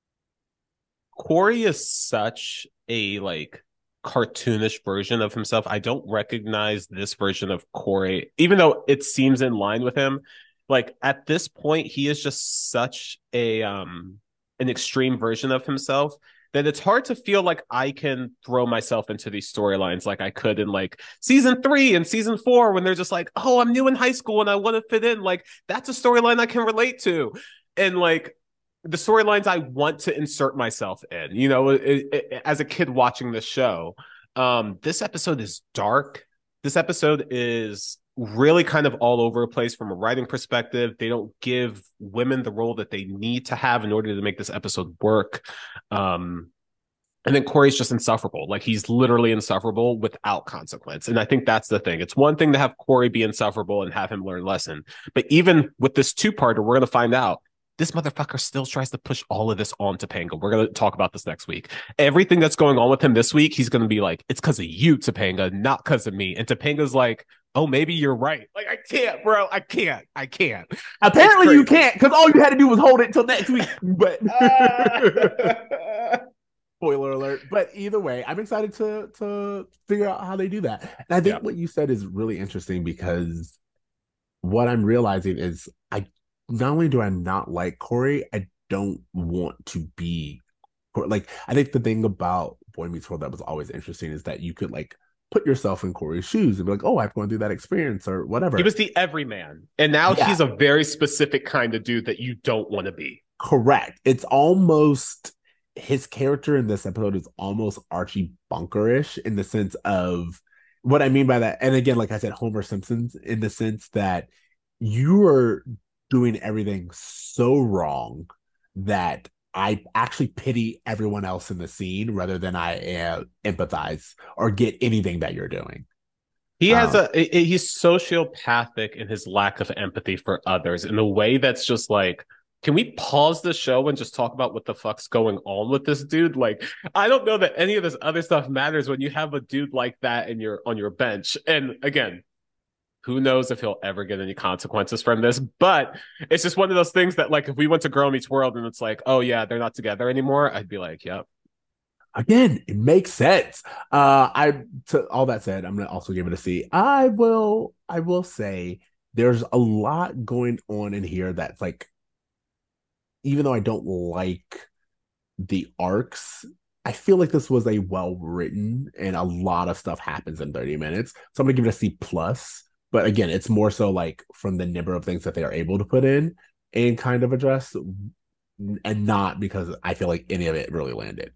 Corey is such a, like, cartoonish version of himself. I don't recognize this version of Corey, even though it seems in line with him. Like, at this point, he is just such an extreme version of himself that it's hard to feel like I can throw myself into these storylines like I could in, like, season 3 and season 4, when they're just like, oh, I'm new in high school and I want to fit in. Like, that's a storyline I can relate to. And, like, the storylines I want to insert myself in, as a kid watching this show. This episode is dark. This episode is really kind of all over the place from a writing perspective. They don't give women the role that they need to have in order to make this episode work. And then Corey's just insufferable. Like, he's literally insufferable without consequence. And I think that's the thing. It's one thing to have Corey be insufferable and have him learn lesson. But even with this two-parter, we're going to find out this motherfucker still tries to push all of this on Topanga. We're going to talk about this next week. Everything that's going on with him this week, he's going to be like, it's because of you, Topanga, not because of me. And Topanga's like, oh, maybe you're right. Like, I can't, bro. I can't. Apparently you can't, because all you had to do was hold it till next week. But spoiler alert. But either way, I'm excited to figure out how they do that. And I think what you said is really interesting, because what I'm realizing is, not only do I not like Corey, I don't want to be like, I think the thing about Boy Meets World that was always interesting is that you could, like, put yourself in Corey's shoes and be like, oh, I've gone through that experience or whatever. He was the everyman. And now he's a very specific kind of dude that you don't want to be. Correct. It's almost, his character in this episode is almost Archie Bunkerish, in the sense of what I mean by that. And again, like I said, Homer Simpson's, in the sense that you are doing everything so wrong that I actually pity everyone else in the scene rather than I empathize or get anything that you're doing. He's sociopathic in his lack of empathy for others in a way that's just like, can we pause the show and just talk about what the fuck's going on with this dude? Like, I don't know that any of this other stuff matters when you have a dude like that on your bench. And again, who knows if he'll ever get any consequences from this, but it's just one of those things that, like, if we went to Girl Meets World and it's like, oh yeah, they're not together anymore, I'd be like, yep. Again, it makes sense. To all that said, I'm gonna also give it a C. I will say there's a lot going on in here that's like, even though I don't like the arcs, I feel like this was a well written, and a lot of stuff happens in 30 minutes. So I'm gonna give it a C plus. But again, it's more so like from the number of things that they are able to put in and kind of address, and not because I feel like any of it really landed.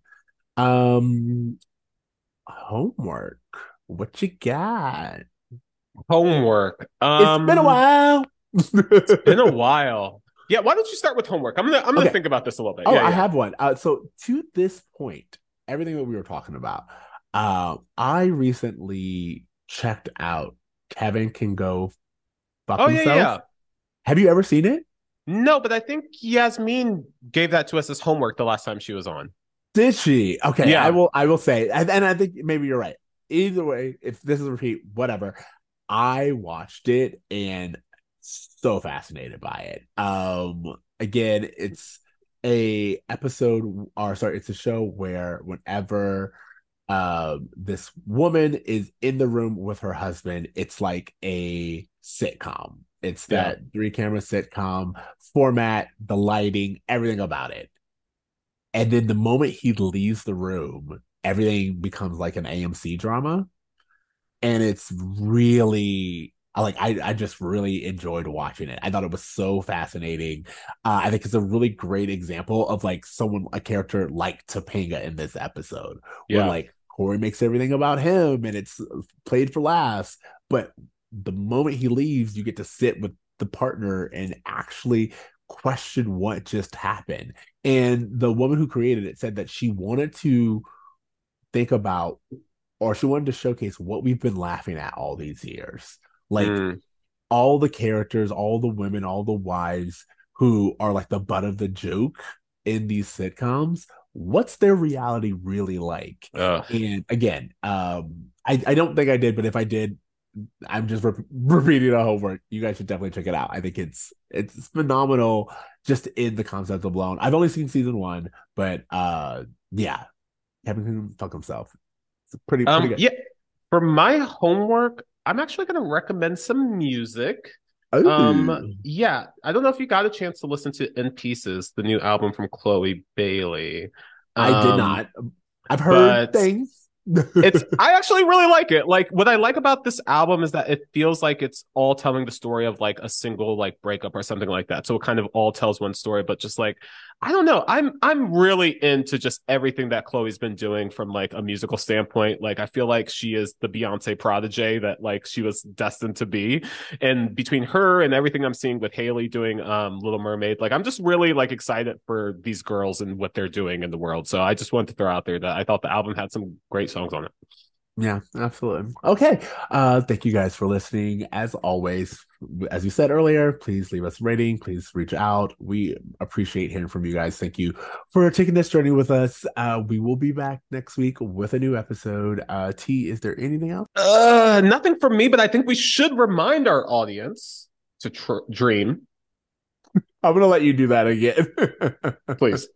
Homework. What you got? Homework. It's been a while. It's been a while. Yeah, why don't you start with homework? I'm gonna think about this a little bit. I have one. So to this point, everything that we were talking about, I recently checked out Kevin Can Go Fuck Himself. Have you ever seen it? No, but I think Yasmin gave that to us as homework the last time she was on. Did she? Okay, I Yeah. will. I will say, and I think maybe you're right. Either way, if this is a repeat, whatever. I watched it and so fascinated by it. Again, it's a episode, or sorry, it's a show where whenever this woman is in the room with her husband, it's like a sitcom. It's Yeah. that three camera sitcom format, the lighting, everything about it. And then the moment he leaves the room, everything becomes like an AMC drama. And it's really I just really enjoyed watching it. I thought it was so fascinating. I think it's a really great example of like a character like Topanga in this episode, where Yeah. like Corey makes everything about him and it's played for laughs. But the moment he leaves, you get to sit with the partner and actually question what just happened. And the woman who created it said that she wanted to think about, or she wanted to showcase what we've been laughing at all these years. Like Mm. all the characters, all the women, all the wives who are like the butt of the joke in these sitcoms. What's their reality really like? Ugh. And again, I don't think I did, but if I did, I'm just repeating the homework. You guys should definitely check it out. I think it's phenomenal just in the concept alone. I've only seen season one, but yeah, Kevin can fuck himself. It's pretty good. Yeah. For my homework, I'm actually going to recommend some music. Oh, Yeah, I don't know if you got a chance to listen to In Pieces, the new album from Chloe Bailey. I did Um, not. I've heard but things. I actually really like it. Like what I like about this album is that it feels like it's all telling the story of like a single like breakup or something like that. So it kind of all tells one story, but just like I don't know. I'm really into just everything that Chloe's been doing from like a musical standpoint. Like I feel like she is the Beyonce protege that like she was destined to be. And between her and everything I'm seeing with Haley doing Little Mermaid, like I'm just really like excited for these girls and what they're doing in the world. So I just wanted to throw out there that I thought the album had some great songs on it. Yeah, absolutely. Okay. Thank you guys for listening. As always, as you said earlier, please leave us a rating. Please reach out. We appreciate hearing from you guys. Thank you for taking this journey with us. We will be back next week with a new episode. T, is there anything else? Nothing from me, but I think we should remind our audience to dream. I'm gonna let you do that again. Please.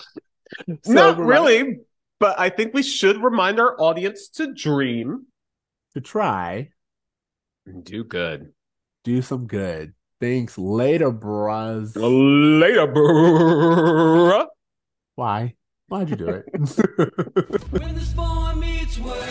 So Not really, but I think we should remind our audience to dream. To try. And do good. Do some good. Thanks. Later, bros. Later, bruh. Why? Why'd you do it? When this boy meets world.